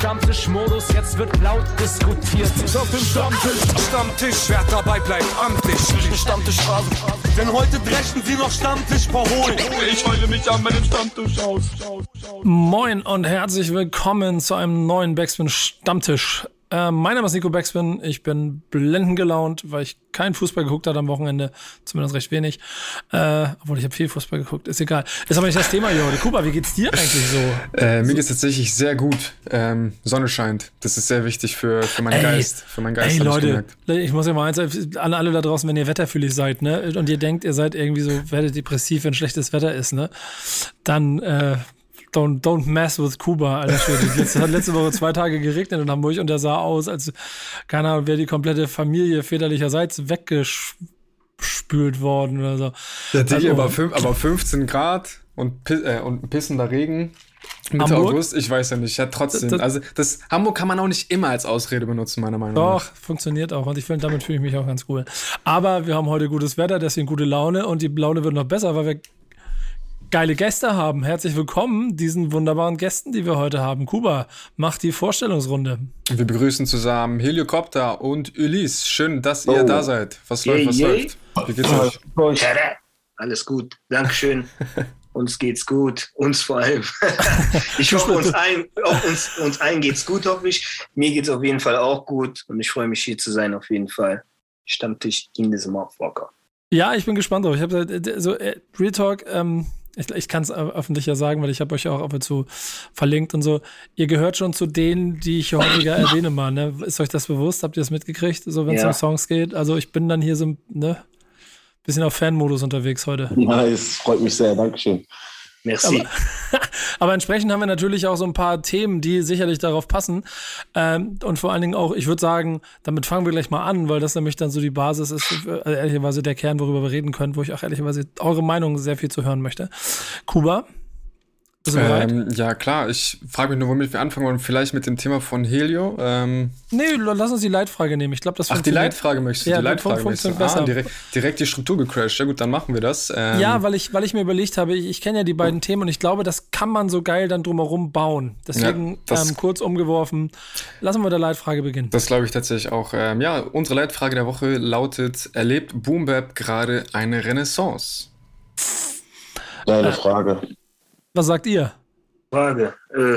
Stammtischmodus, jetzt wird laut diskutiert. Auf dem Stammtisch, wer dabei bleibt, amtlich. Stammtischphase, denn heute brechen sie noch Stammtisch verholen. Ich heule mich an meinem Stammtisch aus. Moin und herzlich willkommen zu einem neuen Backspin Stammtisch. Mein Name ist Nico Backspin, ich bin blendend gelaunt, weil ich keinen Fußball geguckt habe am Wochenende, zumindest recht wenig. Obwohl, ich habe viel Fußball geguckt, ist egal. Ist aber nicht das Thema hier heute. Kuba, wie geht's dir eigentlich so? Mir geht's tatsächlich sehr gut. Sonne scheint, das ist sehr wichtig für meinen Geist. Für meinen Geist, ey Leute, ich muss ja mal eins, an alle da draußen, wenn ihr wetterfühlig seid, ne, und ihr denkt, ihr seid irgendwie so, werdet depressiv, wenn schlechtes Wetter ist, ne, dann, Don't mess with Kuba, Alter. Es hat letzte Woche 2 Tage geregnet in Hamburg und der sah aus, als, keine Ahnung, wäre die komplette Familie väterlicherseits weggespült worden oder so. Ja, also, aber 15 Grad und pissender Regen Mitte Hamburg? August, ich weiß ja nicht. Ja, trotzdem. Das Hamburg kann man auch nicht immer als Ausrede benutzen, meiner Meinung nach. Doch, funktioniert auch und damit fühle ich mich auch ganz cool. Aber wir haben heute gutes Wetter, deswegen gute Laune und die Laune wird noch besser, weil wir geile Gäste haben. Herzlich willkommen diesen wunderbaren Gästen, die wir heute haben. Kuba, mach die Vorstellungsrunde. Wir begrüßen zusammen Heliocopter und Ulysse. Schön, dass ihr da seid. Was läuft? Wie geht's euch? Alles gut, Dankeschön. Uns geht's gut, uns vor allem. Ich hoffe, uns allen geht's gut, hoffe ich. Mir geht's auf jeden Fall auch gut und ich freue mich, hier zu sein, auf jeden Fall. Stammtisch in diesem Motherfucker. Ja, ich bin gespannt drauf. Ich habe so Real Talk, ich kann es öffentlich ja sagen, weil ich habe euch auch ab und zu verlinkt und so. Ihr gehört schon zu denen, die ich häufiger erwähne mal, ne? Ist euch das bewusst? Habt ihr das mitgekriegt, so wenn es um Songs geht? Also ich bin dann hier so, ne, bisschen auf Fan-Modus unterwegs heute. Nice, freut mich sehr, Dankeschön. Merci. Aber entsprechend haben wir natürlich auch so ein paar Themen, die sicherlich darauf passen. Und vor allen Dingen auch, ich würde sagen, damit fangen wir gleich mal an, weil das nämlich dann so die Basis ist, ehrlicherweise der Kern, worüber wir reden können, wo ich auch ehrlicherweise eure Meinung sehr viel zu hören möchte. Kuba? Bist du bereit? Ja, klar. Ich frage mich nur, womit wir anfangen wollen. Vielleicht mit dem Thema von Helio. Nee, lass uns die Leitfrage nehmen. Ich glaube, das funktioniert. Ach, die Leitfrage möchtest du? Ja, die Leitfrage funktioniert besser. Direkt die Struktur gecrashed. Ja gut, dann machen wir das. Ja, weil ich mir überlegt habe, ich kenne ja die beiden Themen und ich glaube, das kann man so geil dann drumherum bauen. Deswegen kurz umgeworfen. Lassen wir der Leitfrage beginnen. Das glaube ich tatsächlich auch. Unsere Leitfrage der Woche lautet: Erlebt Boom Bap gerade eine Renaissance? Geile Frage. Was sagt ihr? Frage.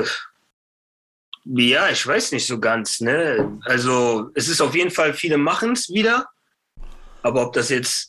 Ja, ich weiß nicht so ganz, ne? Also, es ist auf jeden Fall, viele machen es wieder. Aber ob das jetzt,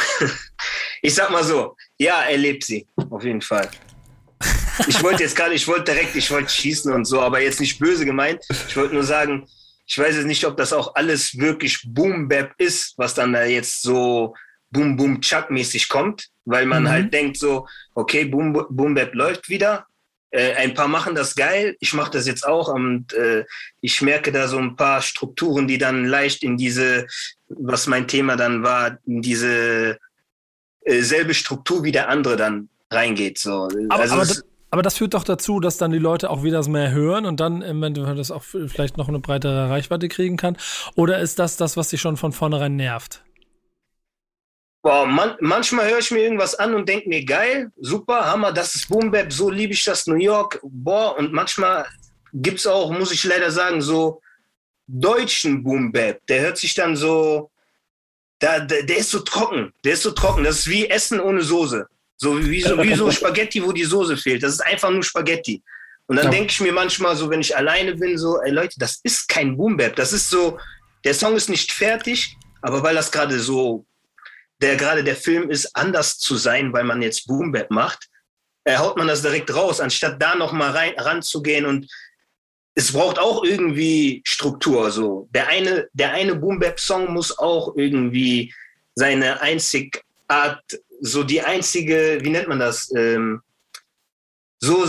ich sag mal so, ja, er lebt sie, auf jeden Fall. Ich wollte schießen und so, aber jetzt nicht böse gemeint. Ich wollte nur sagen, ich weiß jetzt nicht, ob das auch alles wirklich Boom-Bap ist, was dann da jetzt so Boom-Boom-Chuck-mäßig kommt, weil man halt denkt so, okay, Boom-Bap läuft wieder. Ein paar machen das geil, ich mache das jetzt auch und ich merke da so ein paar Strukturen, die dann leicht in diese, was mein Thema dann war, in diese selbe Struktur wie der andere dann reingeht. So. Aber das führt doch dazu, dass dann die Leute auch wieder mehr hören und dann im Endeffekt das auch vielleicht noch eine breitere Reichweite kriegen kann. Oder ist das, was dich schon von vornherein nervt? Boah, manchmal höre ich mir irgendwas an und denke mir, geil, super, Hammer, das ist Boom Bap, so liebe ich das, New York, boah, und manchmal gibt's auch, muss ich leider sagen, so deutschen Boom Bap, der hört sich dann so, der ist so trocken, das ist wie Essen ohne Soße, wie so Spaghetti, wo die Soße fehlt, das ist einfach nur Spaghetti. Und dann denke ich mir manchmal so, wenn ich alleine bin, so, ey Leute, das ist kein Boom Bap, das ist so, der Song ist nicht fertig, aber weil das gerade so, der Film ist, anders zu sein, weil man jetzt Boom Bap macht, haut man das direkt raus, anstatt da nochmal ranzugehen und es braucht auch irgendwie Struktur, so. Der eine Boom Bap Song muss auch irgendwie seine Einzigart, so die einzige, wie nennt man das, so,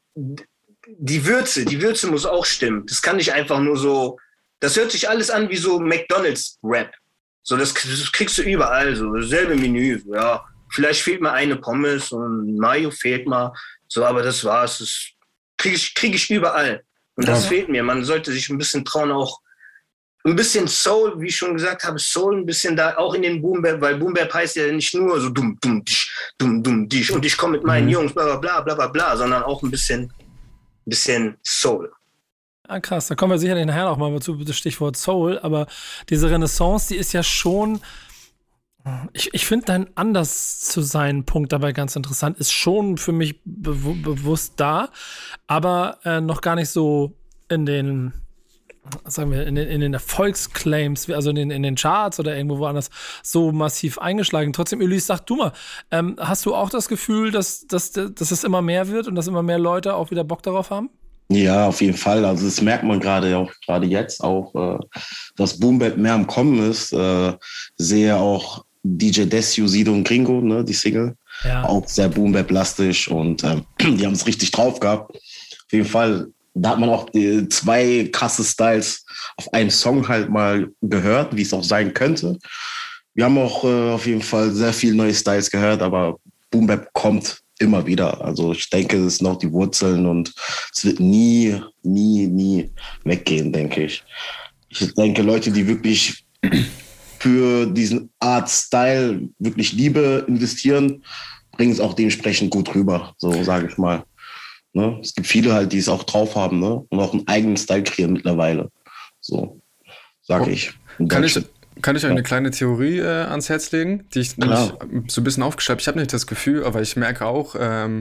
die Würze muss auch stimmen. Das kann nicht einfach nur so, das hört sich alles an wie so McDonald's Rap. So, das kriegst du überall, so dasselbe Menü, ja. Vielleicht fehlt mal eine Pommes und Mayo fehlt mal, so, aber das war's. Das krieg ich überall. Und das fehlt mir. Man sollte sich ein bisschen trauen, auch ein bisschen Soul, wie ich schon gesagt habe, Soul ein bisschen da auch in den Boom Bap, weil Boom Bap heißt ja nicht nur so dumm, dich und ich komme mit meinen Jungs, bla bla bla bla bla, sondern auch ein bisschen Soul. Ah, krass, da kommen wir sicherlich nachher noch mal zu, das Stichwort Soul, aber diese Renaissance, die ist ja schon, ich finde dein anders zu sein Punkt dabei ganz interessant, ist schon für mich bewusst da, aber noch gar nicht so in den, sagen wir, in den Erfolgsclaims, also in den Charts oder irgendwo woanders so massiv eingeschlagen. Trotzdem, Ulysse, sag du mal, hast du auch das Gefühl, dass es immer mehr wird und dass immer mehr Leute auch wieder Bock darauf haben? Ja, auf jeden Fall. Also das merkt man gerade jetzt auch, dass Boom Bap mehr am Kommen ist. Sehe auch DJ Desio, Sido und Gringo, ne, die Single. Ja. Auch sehr Boom Bap lastig und die haben es richtig drauf gehabt. Auf jeden Fall, da hat man auch die 2 krasse Styles auf einen Song halt mal gehört, wie es auch sein könnte. Wir haben auch auf jeden Fall sehr viele neue Styles gehört, aber Boom Bap kommt immer wieder. Also ich denke, es sind noch die Wurzeln und es wird nie weggehen, denke ich. Ich denke, Leute, die wirklich für diesen Art Style wirklich Liebe investieren, bringen es auch dementsprechend gut rüber, so sage ich mal. Ne? Es gibt viele halt, die es auch drauf haben, ne? Und auch einen eigenen Style kreieren mittlerweile. So, sage ich. Kann ich euch eine kleine Theorie ans Herz legen, die ich nämlich so ein bisschen aufgeschrieben habe. Ich habe nicht das Gefühl, aber ich merke auch,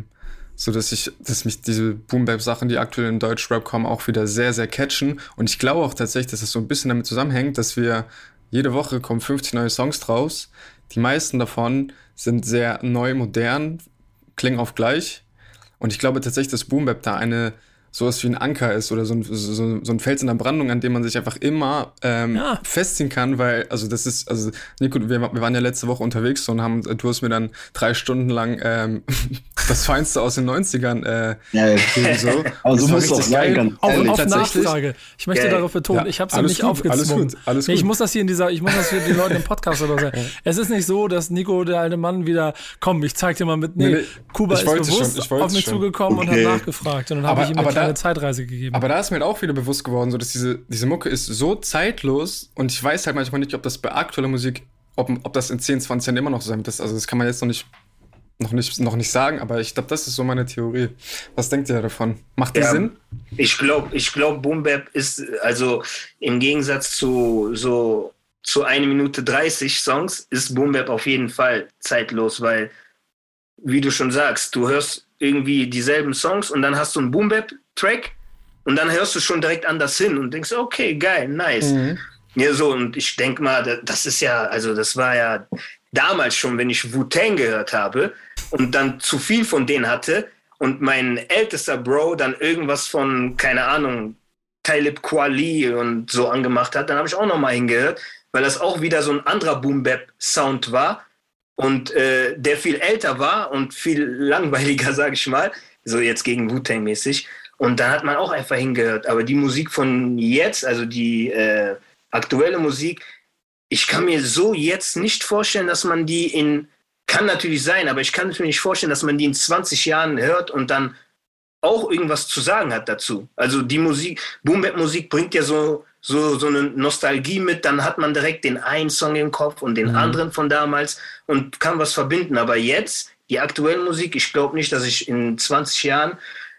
so dass mich diese Boom-Bap-Sachen, die aktuell in Deutschrap kommen, auch wieder sehr, sehr catchen. Und ich glaube auch tatsächlich, dass es so ein bisschen damit zusammenhängt, dass wir jede Woche kommen 50 neue Songs draus. Die meisten davon sind sehr neu, modern, klingen oft gleich. Und ich glaube tatsächlich, dass Boom-Bap da sowas wie ein Anker ist oder so ein Fels in der Brandung, an dem man sich einfach immer festziehen kann, weil, also Nico, wir waren ja letzte Woche unterwegs und du hast mir dann 3 Stunden lang das Feinste aus den 90ern gegeben, so. Aber so muss es auch sein, ganz ehrlich. Auf Nachfrage. Ich möchte darauf betonen, ich habe es nicht aufgezwungen. Alles gut. Ich muss das hier den Leuten im Podcast oder so sagen. Es ist nicht so, dass Nico, der alte Mann, wieder, komm, ich zeig dir mal mit, Kuba ist bewusst auf mich zugekommen und hat nachgefragt. Und dann habe ich ihm eine Zeitreise gegeben. Aber da ist mir halt auch wieder bewusst geworden, so dass diese Mucke ist so zeitlos und ich weiß halt manchmal nicht, ob das bei aktueller Musik, ob das in 10, 20 Jahren immer noch so sein wird. Also das kann man jetzt noch nicht sagen, aber ich glaube, das ist so meine Theorie. Was denkt ihr davon? Macht das Sinn? Ich glaube, Boom Bap ist, also im Gegensatz zu 1 Minute 30 Songs, ist Boom Bap auf jeden Fall zeitlos, weil, wie du schon sagst, du hörst irgendwie dieselben Songs und dann hast du einen Boom Bap Track und dann hörst du schon direkt anders hin und denkst, okay, geil, nice. Mhm. Ja, so, und ich denke mal, das ist ja, also das war ja damals schon, wenn ich Wu-Tang gehört habe und dann zu viel von denen hatte und mein ältester Bro dann irgendwas von, keine Ahnung, Talib Kweli und so angemacht hat, dann habe ich auch nochmal hingehört, weil das auch wieder so ein anderer Boom-Bap-Sound war und der viel älter war und viel langweiliger, sage ich mal, so jetzt gegen Wu-Tang mäßig. Und da hat man auch einfach hingehört. Aber die Musik von jetzt, also die aktuelle Musik, ich kann mir so jetzt nicht vorstellen, dass man die kann natürlich sein, aber ich kann mir nicht vorstellen, dass man die in 20 Jahren hört und dann auch irgendwas zu sagen hat dazu. Also die Musik, Boom-Bap-Musik bringt ja so eine Nostalgie mit, dann hat man direkt den einen Song im Kopf und den anderen von damals und kann was verbinden. Aber jetzt, die aktuelle Musik, ich glaube nicht, dass ich in 20 Jahren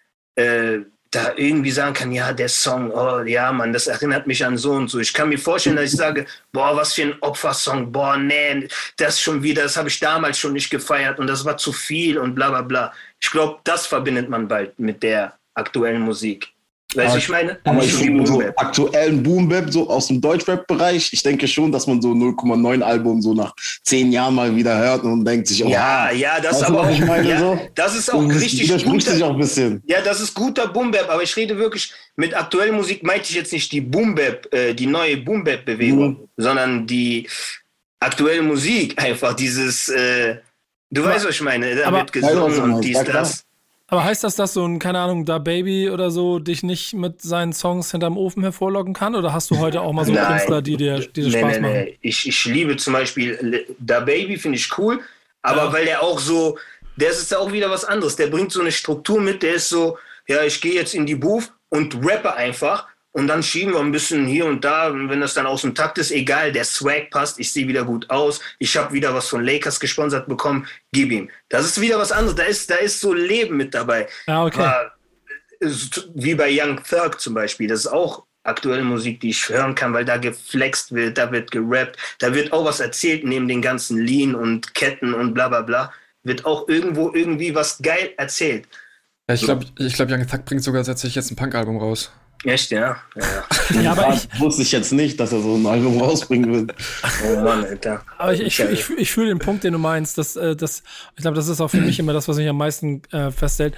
da irgendwie sagen kann, ja, der Song, oh ja, Mann, das erinnert mich an so und so. Ich kann mir vorstellen, dass ich sage, boah, was für ein Opfersong, boah, nee, das schon wieder, das habe ich damals schon nicht gefeiert und das war zu viel und bla bla bla. Ich glaube, das verbindet man bald mit der aktuellen Musik. Weißt du, ich meine? Aber ich finde so aktuellen Boom-Bap, so aus dem Deutschrap-Bereich, ich denke schon, dass man so 0,9 Album so nach 10 Jahren mal wieder hört und denkt sich, oh, ja, das aber auch, ich meine, ja, so? Das ist auch richtig gut. Sich auch ein bisschen. Ja, das ist guter Boom-Bap, aber ich rede wirklich, mit aktueller Musik meinte ich jetzt nicht die Boom-Bap, die neue Boom-Bap-Bewegung, sondern die aktuelle Musik, einfach dieses, du weißt, was ich meine, da wird gesungen und dies, das. Aber heißt das, dass so ein, keine Ahnung, Da Baby oder so dich nicht mit seinen Songs hinterm Ofen hervorlocken kann? Oder hast du heute auch mal so Künstler, die dir Spaß machen? Nee. Ich liebe zum Beispiel Da Baby, finde ich cool, aber weil der auch so, der ist auch wieder was anderes. Der bringt so eine Struktur mit, der ist so, ja, ich gehe jetzt in die Booth und rappe einfach und dann schieben wir ein bisschen hier und da, wenn das dann aus dem Takt ist, egal, der Swag passt, ich sehe wieder gut aus, ich habe wieder was von Lakers gesponsert bekommen, gib ihm. Das ist wieder was anderes, da ist so Leben mit dabei. Ja, okay. Aber wie bei Young Thug zum Beispiel, das ist auch aktuelle Musik, die ich hören kann, weil da geflext wird, da wird gerappt, da wird auch was erzählt neben den ganzen Lean und Ketten und bla bla bla, wird auch irgendwo irgendwie was geil erzählt. Ja, ich glaube, Young Thug bringt sogar tatsächlich jetzt ein Punk-Album raus. Echt, ja? Ja, aber wusste ich jetzt nicht, dass er so ein Album rausbringen will. Oh Mann, Alter. Aber ich fühle den Punkt, den du meinst, ich glaube, das ist auch für mich immer das, was mich am meisten festhält.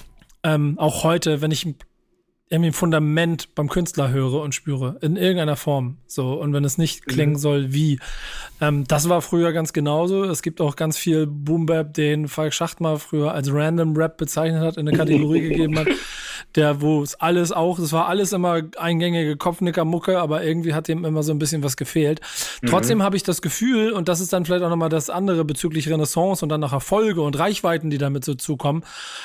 Auch heute, wenn ich irgendwie ein Fundament beim Künstler höre und spüre, in irgendeiner Form. So, und wenn es nicht klingen soll, wie. Das war früher ganz genauso. Es gibt auch ganz viel Boom-Bap, den Falk Schacht mal früher als Random Rap bezeichnet hat, in eine Kategorie gegeben hat, wo es alles auch, es war alles immer eingängige Kopfnicker-Mucke, aber irgendwie hat dem immer so ein bisschen was gefehlt. Trotzdem habe ich das Gefühl, und das ist dann vielleicht auch nochmal das andere bezüglich Renaissance und dann nach Erfolge und Reichweiten, die damit so zukommen,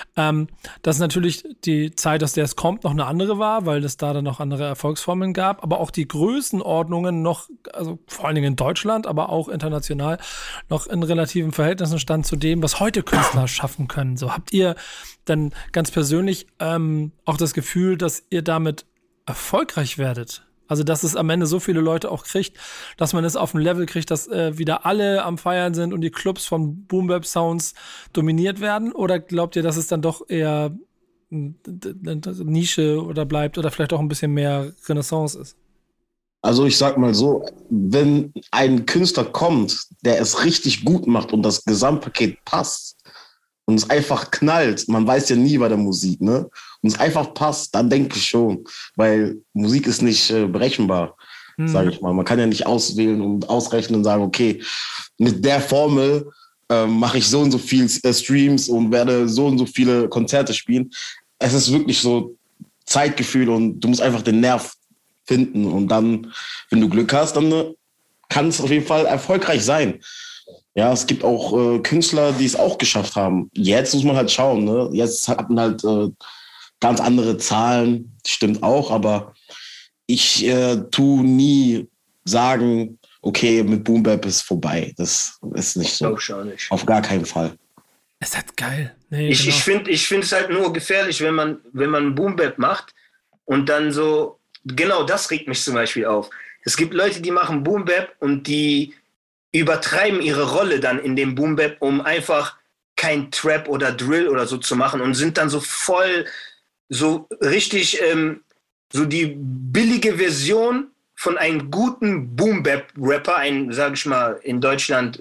dass natürlich die Zeit, aus der es kommt, noch eine andere war, weil es da dann noch andere Erfolgsformeln gab, aber auch die Größenordnungen noch, also vor allen Dingen in Deutschland, aber auch international, noch in relativen Verhältnissen stand zu dem, was heute Künstler schaffen können. So, habt ihr dann ganz persönlich auch das Gefühl, dass ihr damit erfolgreich werdet? Also, dass es am Ende so viele Leute auch kriegt, dass man es auf ein Level kriegt, dass wieder alle am Feiern sind und die Clubs von Boom-Bap-Sounds dominiert werden? Oder glaubt ihr, dass es dann doch eher eine Nische oder bleibt oder vielleicht auch ein bisschen mehr Renaissance ist? Also ich sag mal so, wenn ein Künstler kommt, der es richtig gut macht und das Gesamtpaket passt und es einfach knallt, man weiß ja nie bei der Musik, ne? Und es einfach passt, dann denke ich schon, weil Musik ist nicht berechenbar, sage ich mal. Man kann ja nicht auswählen und ausrechnen und sagen, okay, mit der Formel mache ich so und so viel Streams und werde so und so viele Konzerte spielen. Es ist wirklich so Zeitgefühl und du musst einfach den Nerv finden und dann, wenn du Glück hast, dann kann es auf jeden Fall erfolgreich sein. Ja, es gibt auch Künstler, die es auch geschafft haben. Jetzt muss man halt schauen, ne? Jetzt hat man halt ganz andere Zahlen, stimmt auch, aber ich tue nie sagen, okay, mit Boom Bap ist vorbei. Das ist nicht so. Nicht. Auf gar keinen Fall. Ist halt geil. Nee, ich finde es halt nur gefährlich, wenn man Boom Bap macht und dann so, genau das regt mich zum Beispiel auf. Es gibt Leute, die machen Boom Bap und die übertreiben ihre Rolle dann in dem Boom Bap, um einfach kein Trap oder Drill oder so zu machen und sind dann so voll, so richtig, so die billige Version von einem guten Boom-Bap-Rapper, sage ich mal, in Deutschland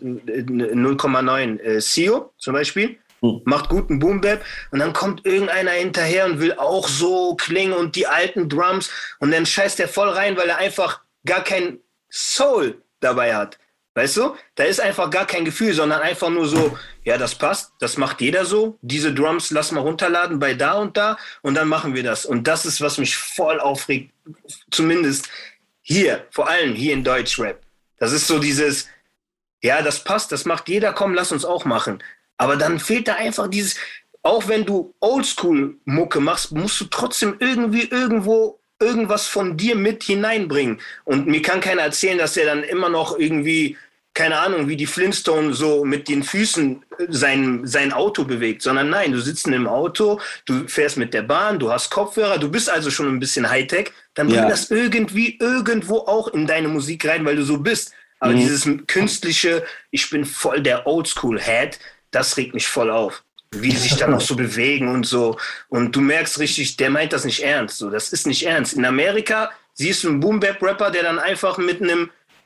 0,9 Sio zum Beispiel, macht guten Boom-Bap und dann kommt irgendeiner hinterher und will auch so klingen und die alten Drums und dann scheißt er voll rein, weil er einfach gar kein Soul dabei hat. Weißt du? Da ist einfach gar kein Gefühl, sondern einfach nur so, ja, das passt, das macht jeder so. Diese Drums lass mal runterladen bei da und dann machen wir das. Und das ist, was mich voll aufregt, zumindest hier, vor allem hier in Deutschrap. Das ist so dieses, ja, das passt, das macht jeder, komm, lass uns auch machen. Aber dann fehlt da einfach dieses, auch wenn du Oldschool-Mucke machst, musst du trotzdem irgendwie irgendwo irgendwas von dir mit hineinbringen. Und mir kann keiner erzählen, dass der dann immer noch irgendwie, keine Ahnung, wie die Flintstones so mit den Füßen sein Auto bewegt, sondern nein, du sitzt im Auto, du fährst mit der Bahn, du hast Kopfhörer, du bist also schon ein bisschen Hightech, dann bring das irgendwie irgendwo auch in deine Musik rein, weil du so bist. Aber dieses künstliche, ich bin voll der Oldschool-Head, das regt mich voll auf. Wie die sich dann auch so bewegen und so. Und du merkst richtig, der meint das nicht ernst. So, das ist nicht ernst. In Amerika siehst du einen Boom-Bap-Rapper, der dann einfach mit einem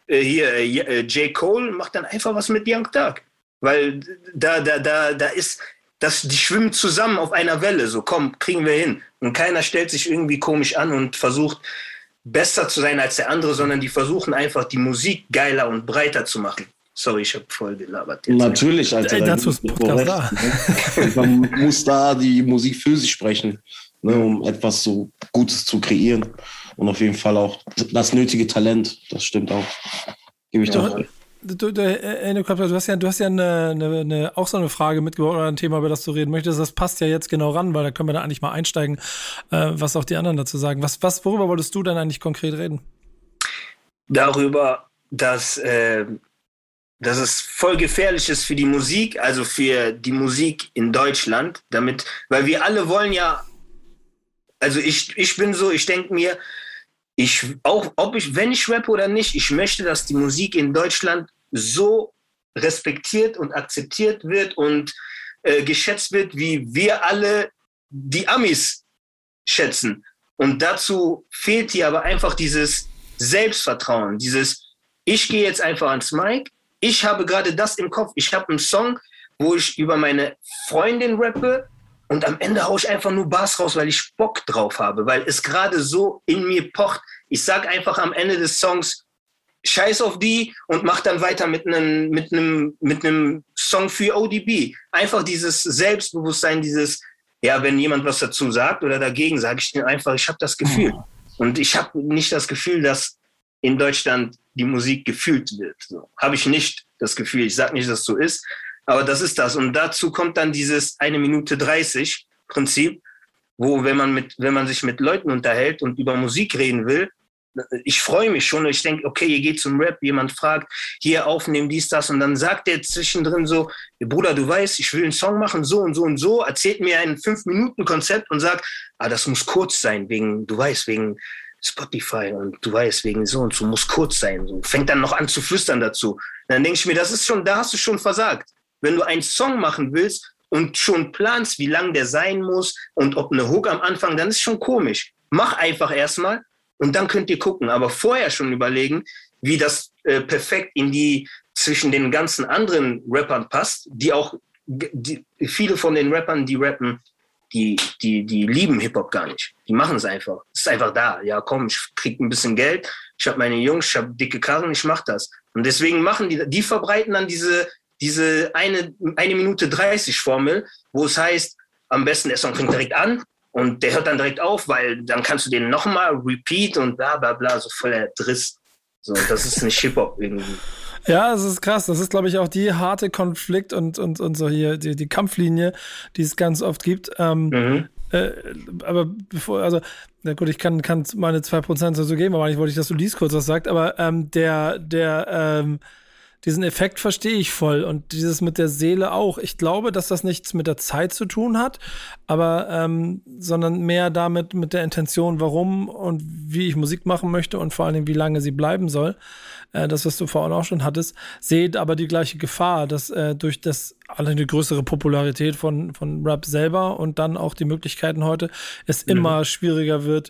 J. Cole macht dann einfach was mit Young Thug. Weil da ist, die schwimmen zusammen auf einer Welle. So, komm, kriegen wir hin. Und keiner stellt sich irgendwie komisch an und versucht, besser zu sein als der andere, sondern die versuchen einfach, die Musik geiler und breiter zu machen. Sorry, ich habe voll gelabert. Jetzt. Natürlich, Alter. Dazu ist Podcast da. Man muss da die Musik für sich sprechen, ne, um etwas so Gutes zu kreieren. Und auf jeden Fall auch das nötige Talent. Das stimmt auch. Gebe ich doch. Du hast ja auch so eine Frage mitgebracht oder ein Thema, über das du reden möchtest. Das passt ja jetzt genau ran, weil da können wir da eigentlich mal einsteigen, was auch die anderen dazu sagen. Worüber wolltest du denn eigentlich konkret reden? Darüber, dass es voll gefährlich ist für die Musik, also für die Musik in Deutschland, weil wir alle wollen ja Also ich bin so, ich denke mir, wenn ich rappe oder nicht, ich möchte, dass die Musik in Deutschland so respektiert und akzeptiert wird und geschätzt wird, wie wir alle die Amis schätzen. Und dazu fehlt hier aber einfach dieses Selbstvertrauen, ich gehe jetzt einfach ans Mic, ich habe gerade das im Kopf, ich habe einen Song, wo ich über meine Freundin rappe und am Ende haue ich einfach nur Bars raus, weil ich Bock drauf habe, weil es gerade so in mir pocht. Ich sag einfach am Ende des Songs, scheiß auf die und mach dann weiter mit einem Song für ODB. Einfach dieses Selbstbewusstsein, wenn jemand was dazu sagt oder dagegen, sage ich dir einfach, ich habe das Gefühl. Und ich habe nicht das Gefühl, dass in Deutschland die Musik gefühlt wird. So. Habe ich nicht das Gefühl. Ich sage nicht, dass es so ist, aber das ist das. Und dazu kommt dann dieses 1 Minute 30 Prinzip, wo wenn man sich mit Leuten unterhält und über Musik reden will, ich freue mich schon und ich denke, okay, ihr geht zum Rap, jemand fragt, hier aufnehmen, dies, das und dann sagt der zwischendrin so, Bruder, du weißt, ich will einen Song machen, so und so und so, erzählt mir ein 5-Minuten-Konzept und sagt, das muss kurz sein, wegen Spotify und du weißt, wegen so und so, muss kurz sein. So. Fängt dann noch an zu flüstern dazu. Dann denke ich mir, da hast du schon versagt. Wenn du einen Song machen willst und schon planst, wie lang der sein muss und ob eine Hook am Anfang, dann ist schon komisch. Mach einfach erstmal und dann könnt ihr gucken. Aber vorher schon überlegen, wie das perfekt zwischen den ganzen anderen Rappern passt, viele von den Rappern, die rappen, die lieben Hip-Hop gar nicht. Die machen es einfach. Es ist einfach da. Ja, komm, ich krieg ein bisschen Geld, ich habe meine Jungs, ich habe dicke Karren, ich mach das. Und deswegen machen die verbreiten dann diese 1 Minute 30 Formel, wo es heißt, am besten der Song fängt direkt an und der hört dann direkt auf, weil dann kannst du den nochmal repeat und bla bla bla, so voller Driss. So, das ist nicht Hip-Hop irgendwie. Ja, das ist krass. Das ist, glaube ich, auch die harte Konflikt und so hier, die Kampflinie, die es ganz oft gibt. Aber na gut, ich kann meine 2% so geben, aber eigentlich wollte ich, dass du dies kurz was sagst, aber diesen Effekt verstehe ich voll und dieses mit der Seele auch. Ich glaube, dass das nichts mit der Zeit zu tun hat, aber sondern mehr damit mit der Intention, warum und wie ich Musik machen möchte und vor allen Dingen, wie lange sie bleiben soll. Das, was du vorhin auch schon hattest, seht aber die gleiche Gefahr, dass durch eine größere Popularität von Rap selber und dann auch die Möglichkeiten heute es immer schwieriger wird,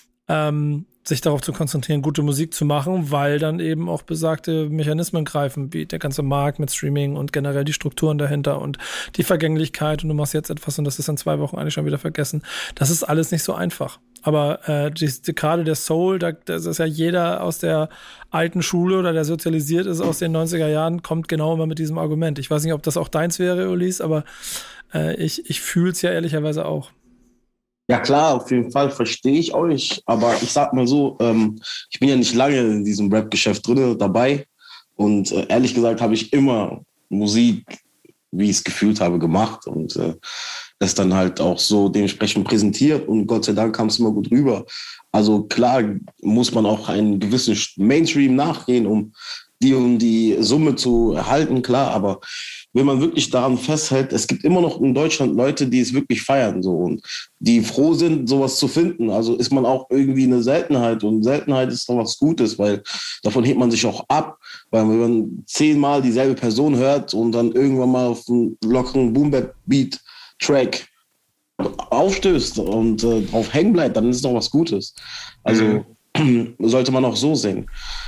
sich darauf zu konzentrieren, gute Musik zu machen, weil dann eben auch besagte Mechanismen greifen, wie der ganze Markt mit Streaming und generell die Strukturen dahinter und die Vergänglichkeit und du machst jetzt etwas und das ist in 2 Wochen eigentlich schon wieder vergessen. Das ist alles nicht so einfach. Aber gerade der Soul, das ist ja jeder aus der alten Schule oder der sozialisiert ist aus den 90er Jahren, kommt genau immer mit diesem Argument. Ich weiß nicht, ob das auch deins wäre, Ulis, aber ich fühle es ja ehrlicherweise auch. Ja klar, auf jeden Fall verstehe ich euch, aber ich sag mal so, ich bin ja nicht lange in diesem Rap-Geschäft dabei und ehrlich gesagt habe ich immer Musik, wie ich es gefühlt habe, gemacht und das dann halt auch so dementsprechend präsentiert und Gott sei Dank kam es immer gut rüber. Also klar muss man auch einen gewissen Mainstream nachgehen, um die Summe zu erhalten, klar, aber wenn man wirklich daran festhält, es gibt immer noch in Deutschland Leute, die es wirklich feiern so und die froh sind, sowas zu finden. Also ist man auch irgendwie eine Seltenheit und Seltenheit ist doch was Gutes, weil davon hebt man sich auch ab, weil wenn man 10-mal dieselbe Person hört und dann irgendwann mal auf einen lockeren Boom-Bap-Beat-Track aufstößt und drauf hängen bleibt, dann ist es doch was Gutes. Also sollte man auch so sehen.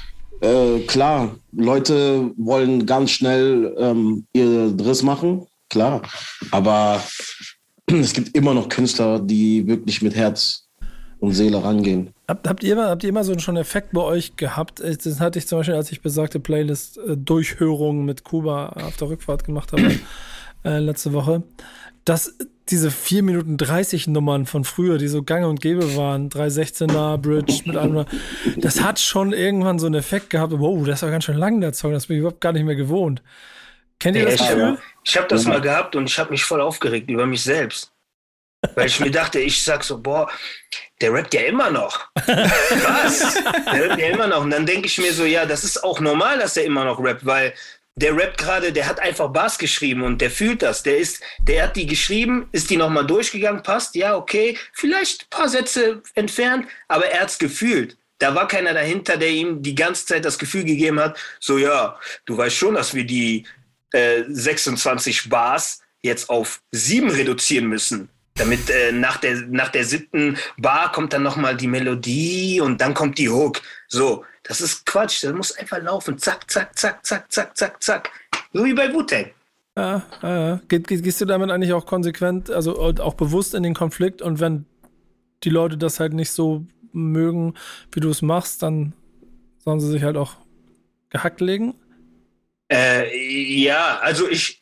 Klar, Leute wollen ganz schnell ihr Driss machen, klar. Aber es gibt immer noch Künstler, die wirklich mit Herz und Seele rangehen. Habt ihr immer so schon einen Effekt bei euch gehabt? Das hatte ich zum Beispiel, als ich besagte Playlist-Durchhörung mit Kuba auf der Rückfahrt gemacht habe, letzte Woche, dass diese 4 Minuten 30 Nummern von früher, die so gang und gäbe waren, 316er, Bridge mit einem, das hat schon irgendwann so einen Effekt gehabt, wow, das war ganz schön lang, der Song, das bin ich überhaupt gar nicht mehr gewohnt. Kennt ihr das Gefühl? Ich habe das mal gehabt und ich habe mich voll aufgeregt über mich selbst. Weil ich mir dachte, ich sag so, boah, der rappt ja immer noch. Was? Der rappt ja immer noch. Und dann denke ich mir so, ja, das ist auch normal, dass der immer noch rappt, weil der rappt gerade, der hat einfach Bars geschrieben und der fühlt das. Der hat die geschrieben, ist die nochmal durchgegangen, passt, ja, okay, vielleicht ein paar Sätze entfernt, aber er hat's gefühlt. Da war keiner dahinter, der ihm die ganze Zeit das Gefühl gegeben hat, so ja, du weißt schon, dass wir die 26 Bars jetzt auf 7 reduzieren müssen. Damit nach der 7. Bar kommt dann nochmal die Melodie und dann kommt die Hook. So, das ist Quatsch. Das muss einfach laufen. Zack, zack, zack, zack, zack, zack, zack. So wie bei Wu-Tang. Ja. Gehst du damit eigentlich auch konsequent, also auch bewusst in den Konflikt, und wenn die Leute das halt nicht so mögen, wie du es machst, dann sollen sie sich halt auch gehackt legen? Ja, also ich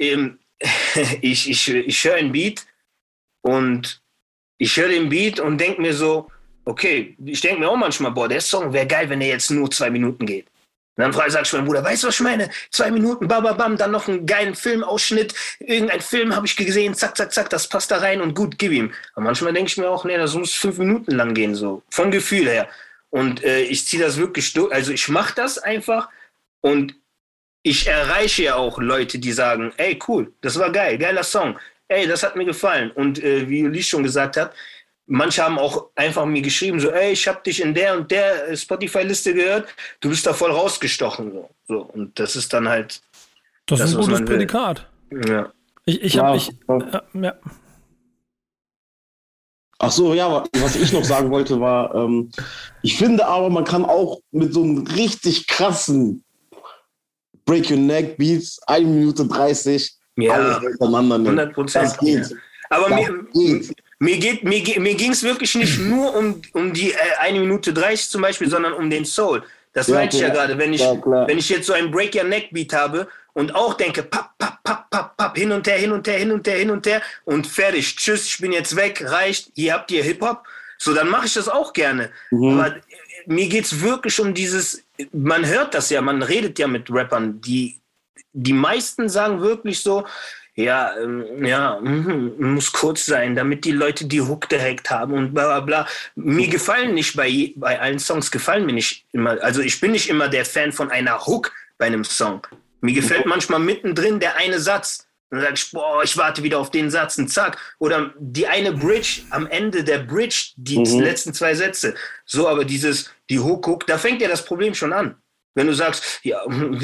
höre ein Beat und ich höre den Beat und denke mir so, okay, ich denke mir auch manchmal, boah, der Song wäre geil, wenn der jetzt nur 2 Minuten geht. Und dann sag ich meinem Bruder, weißt du, was ich meine? 2 Minuten, bababam, dann noch einen geilen Filmausschnitt, irgendein Film habe ich gesehen, zack, zack, zack, das passt da rein und gut, gib ihm. Aber manchmal denke ich mir auch, nee, das muss 5 Minuten lang gehen, so, vom Gefühl her. Und ich ziehe das wirklich durch, also ich mache das einfach und ich erreiche ja auch Leute, die sagen, ey, cool, das war geil, geiler Song, ey, das hat mir gefallen. Und wie Ulis schon gesagt hat, manche haben auch einfach mir geschrieben, so, ey, ich habe dich in der und der Spotify-Liste gehört, du bist da voll rausgestochen. So. Und das ist dann halt... Das ist ein gutes Prädikat. Ja. Ja. Ach so, ja, was ich noch sagen wollte war, ich finde aber, man kann auch mit so einem richtig krassen Break Your Neck Beats, 1 Minute 30, alles miteinander nehmen. 100%. Das geht. Aber mir ging es wirklich nicht nur um die 1 Minute 30 zum Beispiel, sondern um den Soul. Das meinte ich ja gerade. Wenn ich jetzt so einen Break Your Neck Beat habe und auch denke, papp, papp, papp, papp, papp, hin und her, hin und her, hin und her, hin und her und fertig, tschüss, ich bin jetzt weg, reicht, hier habt ihr Hip-Hop. So, dann mache ich das auch gerne. Aber mir geht es wirklich um dieses, man hört das ja, man redet ja mit Rappern, die meisten sagen wirklich so, muss kurz sein, damit die Leute die Hook direkt haben und bla bla bla. Mir gefallen nicht bei allen Songs, gefallen mir nicht immer, also ich bin nicht immer der Fan von einer Hook bei einem Song. Mir gefällt manchmal mittendrin der eine Satz. Dann sag ich, boah, ich warte wieder auf den Satz und zack. Oder die eine Bridge, am Ende der Bridge, die letzten 2 Sätze. So, aber die Hook, da fängt ja das Problem schon an. Wenn du sagst, ja,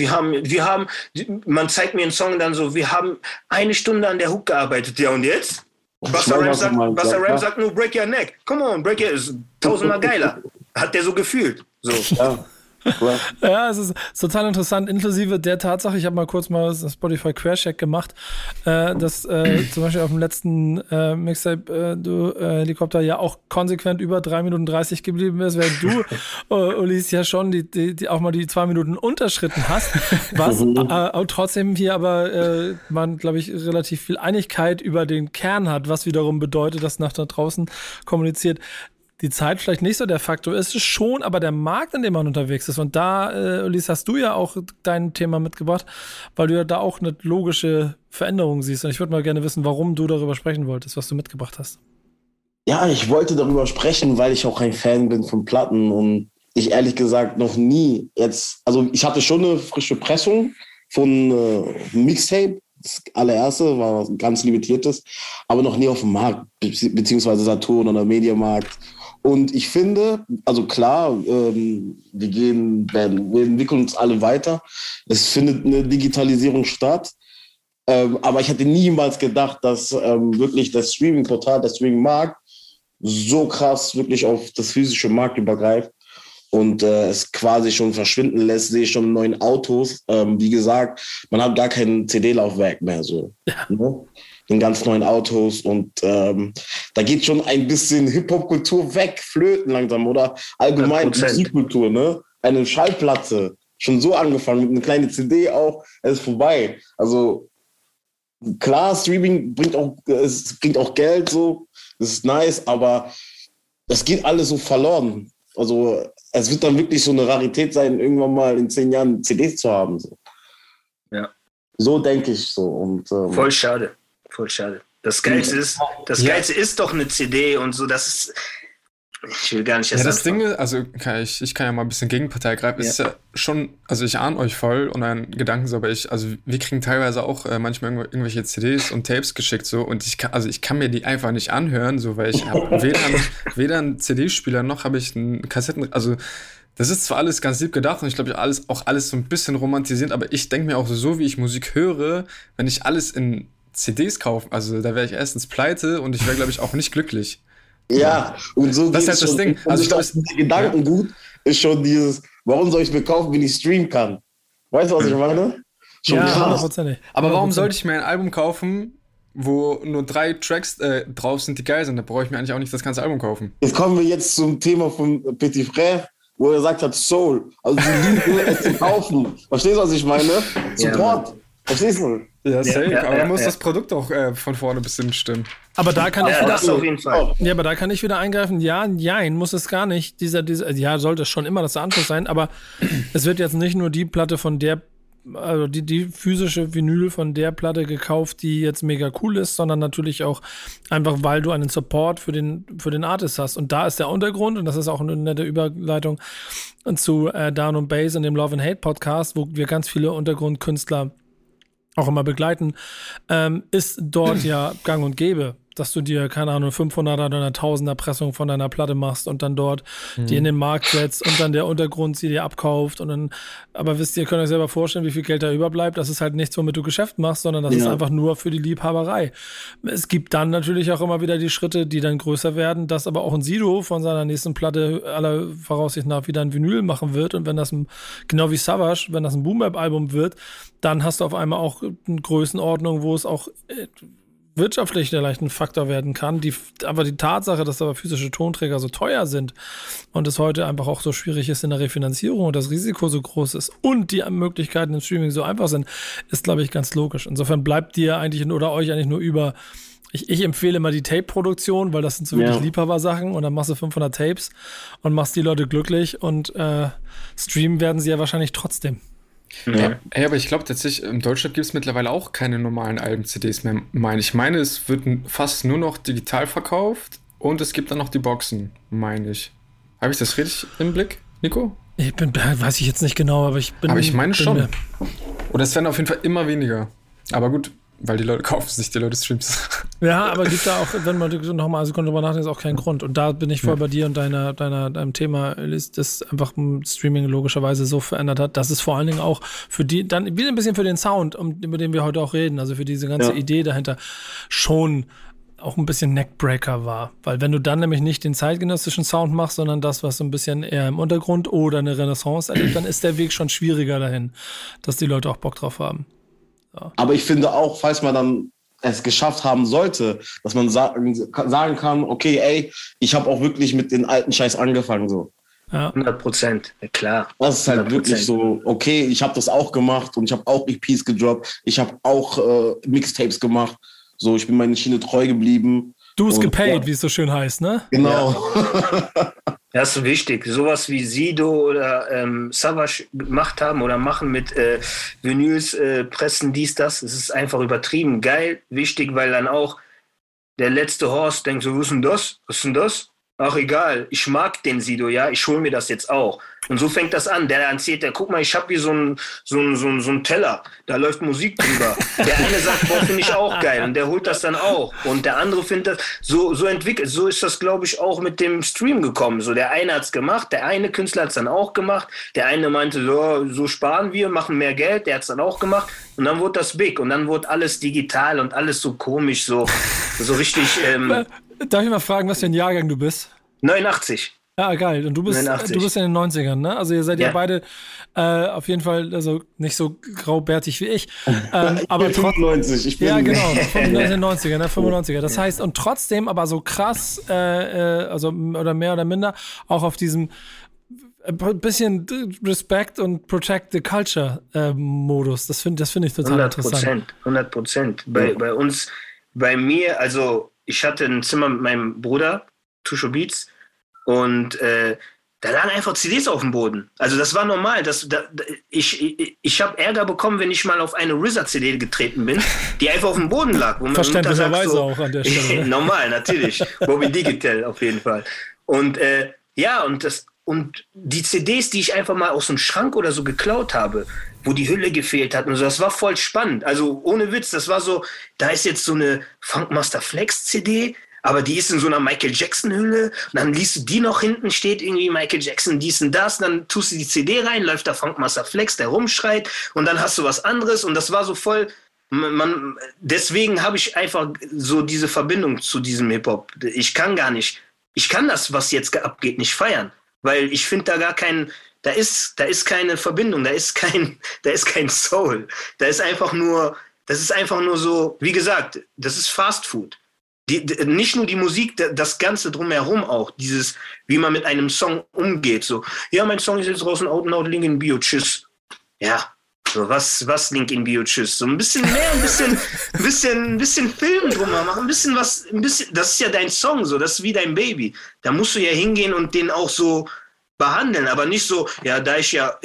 man zeigt mir einen Song dann so, wir haben 1 Stunde an der Hook gearbeitet, ja und jetzt? Busta Rhymes sagt nur Break Your Neck. Come on, Break Your Neck ist 1000-mal geiler. Hat der so gefühlt. So. Ja. Ja, es ist total interessant, inklusive der Tatsache, ich habe mal kurz mal einen Spotify Quercheck gemacht, dass zum Beispiel auf dem letzten Mixtape du Helikopter ja auch konsequent über 3 Minuten 30 geblieben bist, während du, Ulis, ja schon die auch mal die 2 Minuten unterschritten hast, was trotzdem hier aber man, glaube ich, relativ viel Einigkeit über den Kern hat, was wiederum bedeutet, dass nach da draußen kommuniziert, die Zeit vielleicht nicht so der Faktor ist, es schon, aber der Markt, in dem man unterwegs ist. Und da, Ulis, hast du ja auch dein Thema mitgebracht, weil du ja da auch eine logische Veränderung siehst. Und ich würde mal gerne wissen, warum du darüber sprechen wolltest, was du mitgebracht hast. Ja, ich wollte darüber sprechen, weil ich auch ein Fan bin von Platten und ich ehrlich gesagt noch nie jetzt, also ich hatte schon eine frische Pressung von Mixtape. Das allererste war was ganz Limitiertes, aber noch nie auf dem Markt, beziehungsweise Saturn oder Mediamarkt. Und ich finde, also klar, wir entwickeln uns alle weiter. Es findet eine Digitalisierung statt. Aber ich hätte niemals gedacht, dass wirklich das Streaming-Portal, der Streaming-Markt so krass wirklich auf das physische Markt übergreift und es quasi schon verschwinden lässt, sehe ich schon in neuen Autos. Wie gesagt, man hat gar kein CD-Laufwerk mehr so. Ja. Ne? In ganz neuen Autos und da geht schon ein bisschen Hip-Hop-Kultur weg, flöten langsam oder allgemein Musikkultur, ne? Eine Schallplatte, schon so angefangen, mit einer kleinen CD auch, es ist vorbei. Also klar, Streaming bringt auch Geld, so, das ist nice, aber das geht alles so verloren. Also es wird dann wirklich so eine Rarität sein, irgendwann mal in 10 Jahren CDs zu haben. So. Ja. So denke ich so. Und, voll schade. Voll schade. Das Geilste ist doch eine CD und so. Das ist, Ich will gar nicht erst das Ding ist, also ich kann ja mal ein bisschen Gegenpartei greifen, ist ja schon, also ich ahne euch voll und euren Gedanken so, aber wir kriegen teilweise auch manchmal irgendwelche CDs und Tapes geschickt so und ich kann mir die einfach nicht anhören, so, weil ich habe weder einen CD-Spieler noch habe ich einen Kassetten, also das ist zwar alles ganz lieb gedacht und ich glaube, alles so ein bisschen romantisiert, aber ich denke mir auch so, wie ich Musik höre, wenn ich alles in CDs kaufe, also da wäre ich erstens pleite und ich wäre, glaube ich, auch nicht glücklich. Ja, und so das ist halt das Ding. Also ich glaube, der Gedankengut ist schon dieses, warum soll ich mir kaufen, wenn ich streamen kann? Weißt du, was ich meine? Schon krass. Aber warum sollte ich mir ein Album kaufen, wo nur 3 Tracks drauf sind, die geil sind? Da brauche ich mir eigentlich auch nicht das ganze Album kaufen. Jetzt kommen wir jetzt zum Thema von Petit Frère, wo er sagt hat, Soul. Also die Liebe es zu kaufen. Verstehst du, was ich meine? Support. Verstehst du? Ja, safe. Aber da muss das Produkt auch von vorne ein bisschen stimmen. Aber da kann ich wieder, auf jeden Fall. Ja, aber da kann ich wieder eingreifen. Ja, nein, muss es gar nicht. Ja, sollte es schon immer das Anschluss sein, aber es wird jetzt nicht nur die Platte von der, also die physische Vinyl von der Platte gekauft, die jetzt mega cool ist, sondern natürlich auch einfach, weil du einen Support für den Artist hast. Und da ist der Untergrund, und das ist auch eine nette Überleitung zu Down und Bass und dem Love and Hate Podcast, wo wir ganz viele Untergrundkünstler auch immer begleiten, ist dort ja gang und gäbe, dass du dir, keine Ahnung, 500er oder 1000er Pressung von deiner Platte machst und dann dort die in den Markt setzt und dann der Untergrund sie dir abkauft und dann, aber wisst ihr, könnt euch selber vorstellen, wie viel Geld da überbleibt. Das ist halt nichts, womit du Geschäft machst, sondern das ist einfach nur für die Liebhaberei. Es gibt dann natürlich auch immer wieder die Schritte, die dann größer werden, dass aber auch ein Sido von seiner nächsten Platte aller Voraussicht nach wieder ein Vinyl machen wird und wenn das genau wie Savage, wenn das ein Boom-Bap-Album wird, dann hast du auf einmal auch eine Größenordnung, wo es auch wirtschaftlich vielleicht ein Faktor werden kann. Aber die Tatsache, dass aber physische Tonträger so teuer sind und es heute einfach auch so schwierig ist in der Refinanzierung und das Risiko so groß ist und die Möglichkeiten im Streaming so einfach sind, ist, glaube ich, ganz logisch. Insofern bleibt dir eigentlich oder euch eigentlich nur über. Ich empfehle immer die Tape-Produktion, weil das sind so wirklich Liebhaber-Sachen und dann machst du 500 Tapes und machst die Leute glücklich und streamen werden sie ja wahrscheinlich trotzdem. Ja. Hey, aber ich glaube tatsächlich, in Deutschland gibt es mittlerweile auch keine normalen Alben-CDs mehr, meine ich. Meine, es wird fast nur noch digital verkauft und es gibt dann noch die Boxen, meine ich. Habe ich das richtig im Blick, Nico? Weiß ich jetzt nicht genau, aber ich meine schon. Oder es werden auf jeden Fall immer weniger. Aber gut, weil die Leute kaufen es nicht, die Leute streamen es. Ja, aber gibt da auch, wenn man nochmal eine Sekunde drüber nachdenkt, ist auch keinen Grund. Und da bin ich voll bei dir und deinem Thema, das einfach Streaming logischerweise so verändert hat, dass es vor allen Dingen auch für die, dann wieder ein bisschen für den Sound, über den wir heute auch reden, also für diese ganze Idee dahinter, schon auch ein bisschen Neckbreaker war. Weil wenn du dann nämlich nicht den zeitgenössischen Sound machst, sondern das, was so ein bisschen eher im Untergrund oder eine Renaissance erlebt, dann ist der Weg schon schwieriger dahin, dass die Leute auch Bock drauf haben. Ja. Aber ich finde auch, falls man dann es geschafft haben sollte, dass man sagen kann, okay, ey, ich habe auch wirklich mit den alten Scheiß angefangen, so. Ja. 100%, ja, klar. Das ist halt 100%. Wirklich so, okay, ich habe das auch gemacht und ich habe auch EPs gedroppt, ich habe auch Mixtapes gemacht, so, ich bin meiner Schiene treu geblieben. Du hast gepaid, wie es so schön heißt, ne? Genau. Ja. Das ist wichtig. Sowas wie Sido oder Savage gemacht haben oder machen mit Vinyls, Pressen, dies, das. Es ist einfach übertrieben geil, wichtig, weil dann auch der letzte Horst denkt so, was ist denn das? Was ist denn das? Ach egal, ich mag den Sido, ja, ich hole mir das jetzt auch. Und so fängt das an. Der erzählt, guck mal, ich habe hier so einen Teller, da läuft Musik drüber. Der eine sagt, boah, finde ich auch geil. Und der holt das dann auch. Und der andere findet das so entwickelt. So ist das, glaube ich, auch mit dem Stream gekommen. So, der eine hat's gemacht, der eine Künstler hat's dann auch gemacht. Der eine meinte, so sparen wir, machen mehr Geld. Der hat's dann auch gemacht. Und dann wurde das big. Und dann wurde alles digital und alles so komisch, so richtig. Darf ich mal fragen, was für ein Jahrgang du bist? 89. Ja, geil. Und du bist in den 90ern, ne? Also ihr seid ja beide auf jeden Fall also nicht so graubärtig wie ich. Aber ich bin 95. Ich bin ja, genau. In den 90ern, ne? 95er. Das heißt, und trotzdem aber so krass, also oder mehr oder minder, auch auf diesem bisschen Respect und Protect the Culture Modus. Das finde ich total interessant. 100%. Bei uns, bei mir, also ich hatte ein Zimmer mit meinem Bruder, Tusho Beats, und da lagen einfach CDs auf dem Boden. Also das war normal. Ich habe Ärger bekommen, wenn ich mal auf eine RZA-CD getreten bin, die einfach auf dem Boden lag. Verständlicherweise so, auch an der Stelle. Normal, natürlich. Bobby Digital auf jeden Fall. Und und die CDs, die ich einfach mal aus dem Schrank oder so geklaut habe, wo die Hülle gefehlt hat und so, das war voll spannend. Also ohne Witz, das war so, da ist jetzt so eine Funkmaster Flex CD, aber die ist in so einer Michael Jackson Hülle und dann liest du die noch, hinten steht irgendwie Michael Jackson dies und das, und dann tust du die CD rein, läuft da Funkmaster Flex, der rumschreit und dann hast du was anderes und das war so voll, deswegen habe ich einfach so diese Verbindung zu diesem Hip-Hop. Ich kann das, was jetzt abgeht, nicht feiern. Weil ich finde da da ist keine Verbindung, da ist kein Soul. Das ist einfach nur so, wie gesagt, das ist Fast Food. Nicht nur die Musik, das Ganze drumherum auch, dieses, wie man mit einem Song umgeht. So, ja, mein Song ist jetzt raus und Out and Out, Link in Bio, tschüss. Ja, so, was Link in Bio, tschüss. So ein bisschen mehr, ein bisschen Film drum machen, ein bisschen, das ist ja dein Song, so, das ist wie dein Baby. Da musst du ja hingehen und den auch so behandeln, aber nicht so, ja, da ich ja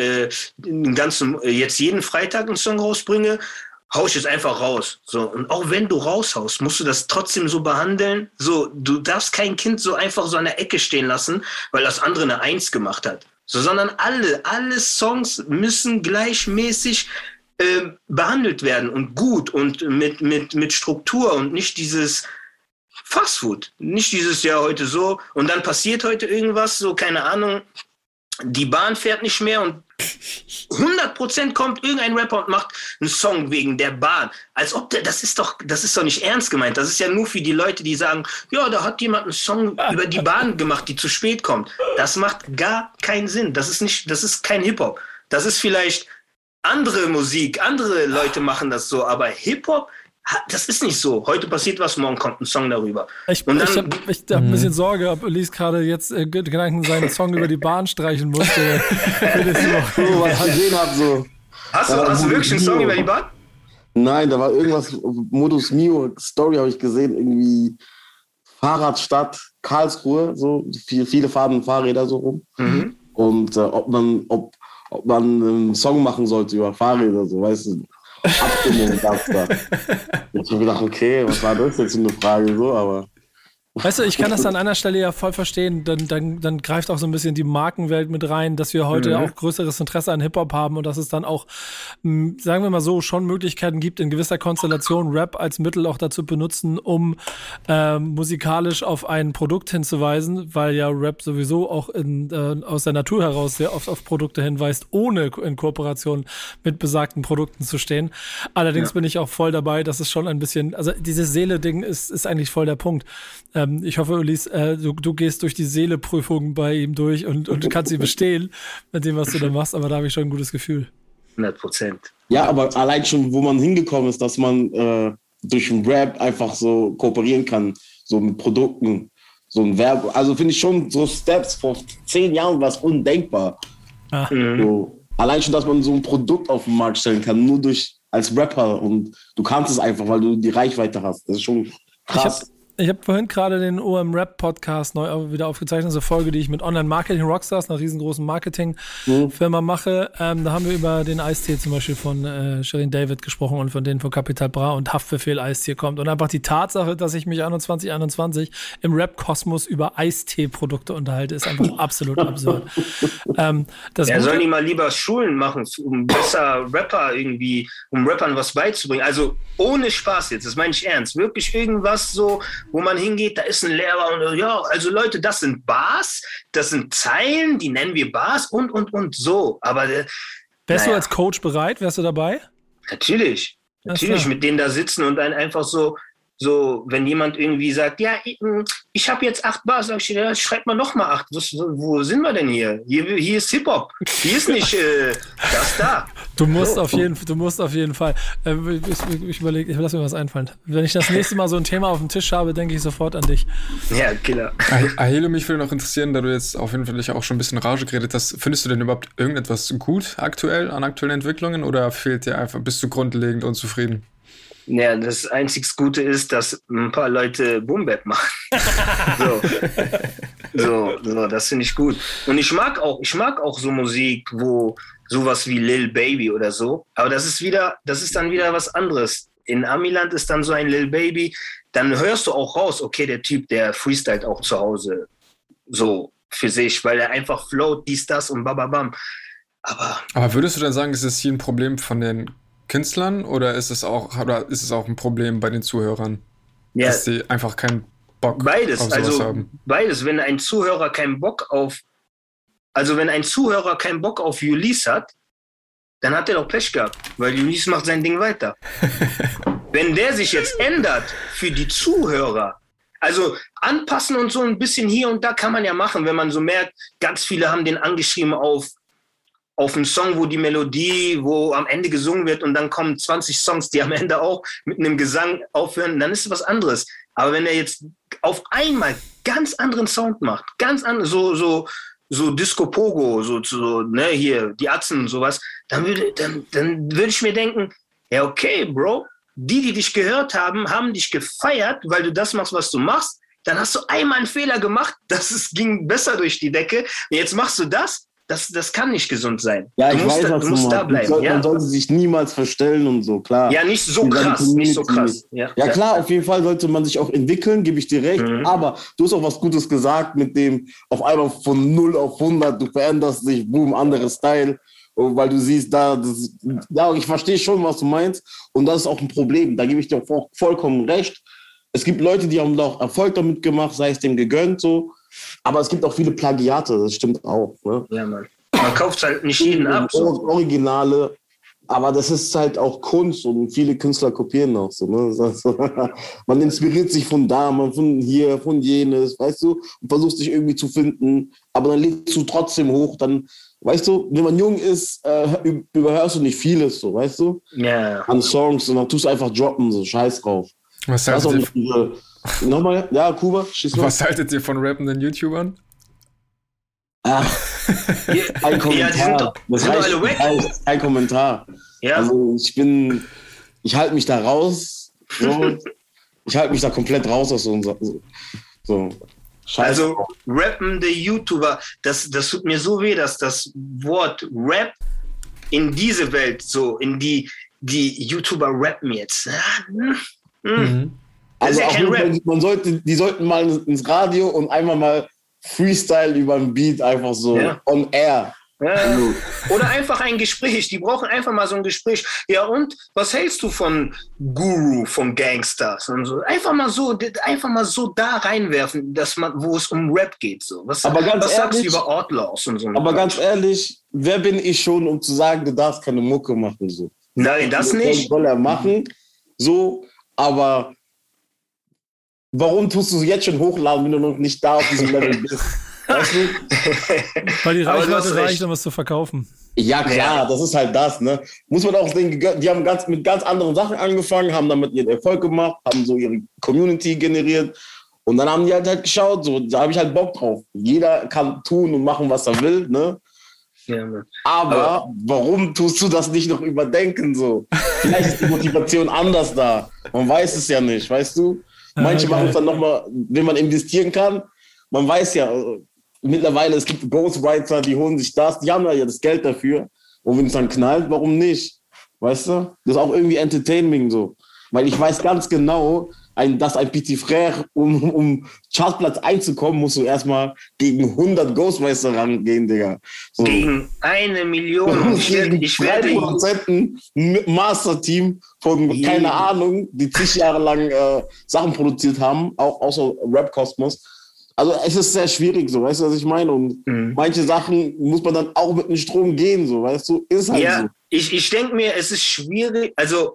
jetzt jeden Freitag einen Song rausbringe, hau ich jetzt einfach raus. So, und auch wenn du raushaust, musst du das trotzdem so behandeln. So, du darfst kein Kind so einfach so an der Ecke stehen lassen, weil das andere eine 1 gemacht hat. So, sondern alle Songs müssen gleichmäßig behandelt werden und gut und mit Struktur und nicht dieses Fastfood. Nicht dieses Jahr heute so und dann passiert heute irgendwas, so keine Ahnung, die Bahn fährt nicht mehr und 100% kommt irgendein Rapper und macht einen Song wegen der Bahn. Als ob das ist doch nicht ernst gemeint. Das ist ja nur für die Leute, die sagen, ja, da hat jemand einen Song über die Bahn gemacht, die zu spät kommt. Das macht gar keinen Sinn. Das ist kein Hip-Hop. Das ist vielleicht andere Musik, andere Leute machen das so, aber Hip-Hop, das ist nicht so. Heute passiert was, morgen kommt ein Song darüber. Ich habe ein bisschen Sorge, ob Elise gerade jetzt Gedanken seinen Song über die Bahn streichen musste. Hast du wirklich einen Song über die Bahn? Nein, da war irgendwas, Modus Mio Story habe ich gesehen, irgendwie Fahrradstadt Karlsruhe, so viele fahren Fahrräder so rum. Mhm. Und ob man einen Song machen sollte über Fahrräder, so, weißt du, Abstimmung gab's da. Ich habe gedacht, okay, was war das jetzt für eine Frage, so, aber. Weißt du, ich kann das an einer Stelle ja voll verstehen, dann greift auch so ein bisschen die Markenwelt mit rein, dass wir heute auch größeres Interesse an Hip-Hop haben und dass es dann auch, sagen wir mal so, schon Möglichkeiten gibt, in gewisser Konstellation Rap als Mittel auch dazu benutzen, um musikalisch auf ein Produkt hinzuweisen, weil ja Rap sowieso auch aus der Natur heraus sehr oft auf Produkte hinweist, ohne in Kooperation mit besagten Produkten zu stehen. Allerdings bin ich auch voll dabei, dass es schon ein bisschen, also dieses Seele-Ding ist eigentlich voll der Punkt. Ich hoffe, Elise, du gehst durch die Seele-Prüfung bei ihm durch und du kannst sie bestehen mit dem, was du da machst, aber da habe ich schon ein gutes Gefühl. 100%. Ja, aber allein schon, wo man hingekommen ist, dass man durch den Rap einfach so kooperieren kann, so mit Produkten, so ein Verb. Also finde ich schon so Steps vor 10 Jahren war es undenkbar. So, allein schon, dass man so ein Produkt auf den Markt stellen kann, nur als Rapper und du kannst es einfach, weil du die Reichweite hast. Das ist schon krass. Ich habe vorhin gerade den OM-Rap-Podcast neu wieder aufgezeichnet, also Folge, die ich mit Online-Marketing-Rockstars, einer riesengroßen Marketing-Firma mache. Da haben wir über den Eistee zum Beispiel von Shirin David gesprochen und von denen von Capital Bra und Haftbefehl Eistee kommt. Und einfach die Tatsache, dass ich mich 2021 im Rap-Kosmos über Eistee-Produkte unterhalte, ist einfach absolut absurd. Sollen die mal lieber Schulen machen, um besser Rapper irgendwie, um Rappern was beizubringen. Also ohne Spaß jetzt, das meine ich ernst. Wirklich irgendwas so, wo man hingeht, da ist ein Lehrer und ja, also Leute, das sind Bars, das sind Zeilen, die nennen wir Bars und so. Aber wärst du als Coach bereit? Wärst du dabei? Natürlich, mit denen da sitzen und dann einfach so, wenn jemand irgendwie sagt, ja, ich habe jetzt 8 Bars, sag ich, ja, schreib mal noch mal 8. Wo sind wir denn hier? Hier ist Hip-Hop. Hier ist nicht das da. Du musst auf jeden Fall. Ich überlege, ich lasse mir was einfallen. Wenn ich das nächste Mal so ein Thema auf dem Tisch habe, denke ich sofort an dich. Ja, Killer. Ahelo, mich würde noch interessieren, da du jetzt auf jeden Fall auch schon ein bisschen Rage geredet hast, findest du denn überhaupt irgendetwas gut aktuell an aktuellen Entwicklungen oder fehlt dir einfach, bist du grundlegend unzufrieden? Ja, das einzig Gute ist, dass ein paar Leute Boom-Bap machen. So, das finde ich gut. Und ich mag auch so Musik, wo sowas wie Lil Baby oder so, aber das ist dann wieder was anderes. In Amiland ist dann so ein Lil Baby, dann hörst du auch raus, okay, der Typ, der freestylt auch zu Hause so für sich, weil er einfach float, dies, das und bababam. Aber würdest du dann sagen, ist es hier ein Problem von den Künstlern oder ist es auch ein Problem bei den Zuhörern? Ja, dass sie einfach keinen Bock auf sowas haben? Beides. Wenn ein Zuhörer keinen Bock auf Ulysses hat, dann hat er doch Pech gehabt, weil Ulysses macht sein Ding weiter. Wenn der sich jetzt ändert für die Zuhörer, also anpassen und so ein bisschen hier und da kann man ja machen, wenn man so merkt, ganz viele haben den angeschrieben auf einen Song, wo die Melodie, wo am Ende gesungen wird und dann kommen 20 Songs, die am Ende auch mit einem Gesang aufhören, dann ist es was anderes. Aber wenn er jetzt auf einmal ganz anderen Sound macht, ganz anders, so Disco Pogo, ne, hier, die Atzen und sowas, dann würde ich mir denken, ja, okay, Bro, die dich gehört haben, haben dich gefeiert, weil du das machst, was du machst. Dann hast du einmal einen Fehler gemacht, ging besser durch die Decke. Und jetzt machst du das. Das kann nicht gesund sein. Ja, du musst da bleiben. Man sollte sich niemals verstellen und so, klar. Ja, nicht so krass. Ja, klar, auf jeden Fall sollte man sich auch entwickeln, gebe ich dir recht. Aber du hast auch was Gutes gesagt mit dem auf einmal von 0 auf 100, du veränderst dich, boom, anderes Style. Weil du siehst, ich verstehe schon, was du meinst. Und das ist auch ein Problem. Da gebe ich dir vollkommen recht. Es gibt Leute, die haben auch Erfolg damit gemacht, sei es dem gegönnt, so. Aber es gibt auch viele Plagiate, das stimmt auch. Ne? Ja, Mann. Man kauft halt nicht jeden ab. So. Originale, aber das ist halt auch Kunst und viele Künstler kopieren auch so. Ne? Man inspiriert sich von da, man von hier, von jenes, weißt du, und versucht sich irgendwie zu finden, aber dann legst du trotzdem hoch, dann, weißt du, wenn man jung ist, überhörst du nicht vieles, so, weißt du? Ja. An Songs und dann tust du einfach droppen, so, scheiß drauf. Was haltet ihr? Nochmal, ja, Kuba, schieß los. Was haltet ihr von rappenden YouTubern? Ein Kommentar. Kein Kommentar. Ja. Also ich halte mich da raus. So. Ich halte mich da komplett raus aus so. Scheiße. Also rappende YouTuber, das tut mir so weh, dass das Wort Rap in diese Welt so, in die YouTuber rappen jetzt. Also auch die sollten mal ins Radio und einmal mal Freestyle über ein Beat einfach so on air. Ja. Oder einfach ein Gespräch. Die brauchen einfach mal so ein Gespräch. Ja, und was hältst du von Guru, von Gangsters und so? Einfach mal so da reinwerfen, wo es um Rap geht. So. Was sagst du über Outlaws und so? Aber ganz ehrlich, wer bin ich schon, um zu sagen, du darfst keine Mucke machen? So. Nein, das nicht. Das soll er machen, so, aber warum tust du jetzt schon hochladen, wenn du noch nicht da auf diesem Level bist? Weißt du? Weil die Reichweite reicht, um was zu verkaufen. Ja, klar, das ist halt das, ne? Muss man auch sehen, die haben mit ganz anderen Sachen angefangen, haben damit ihren Erfolg gemacht, haben so ihre Community generiert und dann haben die halt geschaut, so, da habe ich halt Bock drauf. Jeder kann tun und machen, was er will, ne? Ja, aber warum tust du das nicht noch überdenken, so? Vielleicht ist die Motivation anders da. Man weiß es ja nicht, weißt du? Manche machen es dann nochmal, wenn man investieren kann. Man weiß ja, mittlerweile, es gibt Ghostwriter, die holen sich das, die haben ja das Geld dafür. Und wenn es dann knallt, warum nicht? Weißt du? Das ist auch irgendwie Entertainment so. Weil ich weiß ganz genau, dass ein Petit Frère, um Chartplatz einzukommen, musst du erstmal gegen 100 Ghostwriter rangehen, Digga. So. Gegen 1 Million. Ich werde Produzenten mit Master-Team von, keine Ahnung, die 10 Jahre lang Sachen produziert haben, auch außer Rap-Kosmos. Also es ist sehr schwierig, so, weißt du, was ich meine? Und manche Sachen muss man dann auch mit dem Strom gehen, so, weißt du? Ist halt so. Ich denke mir, es ist schwierig, also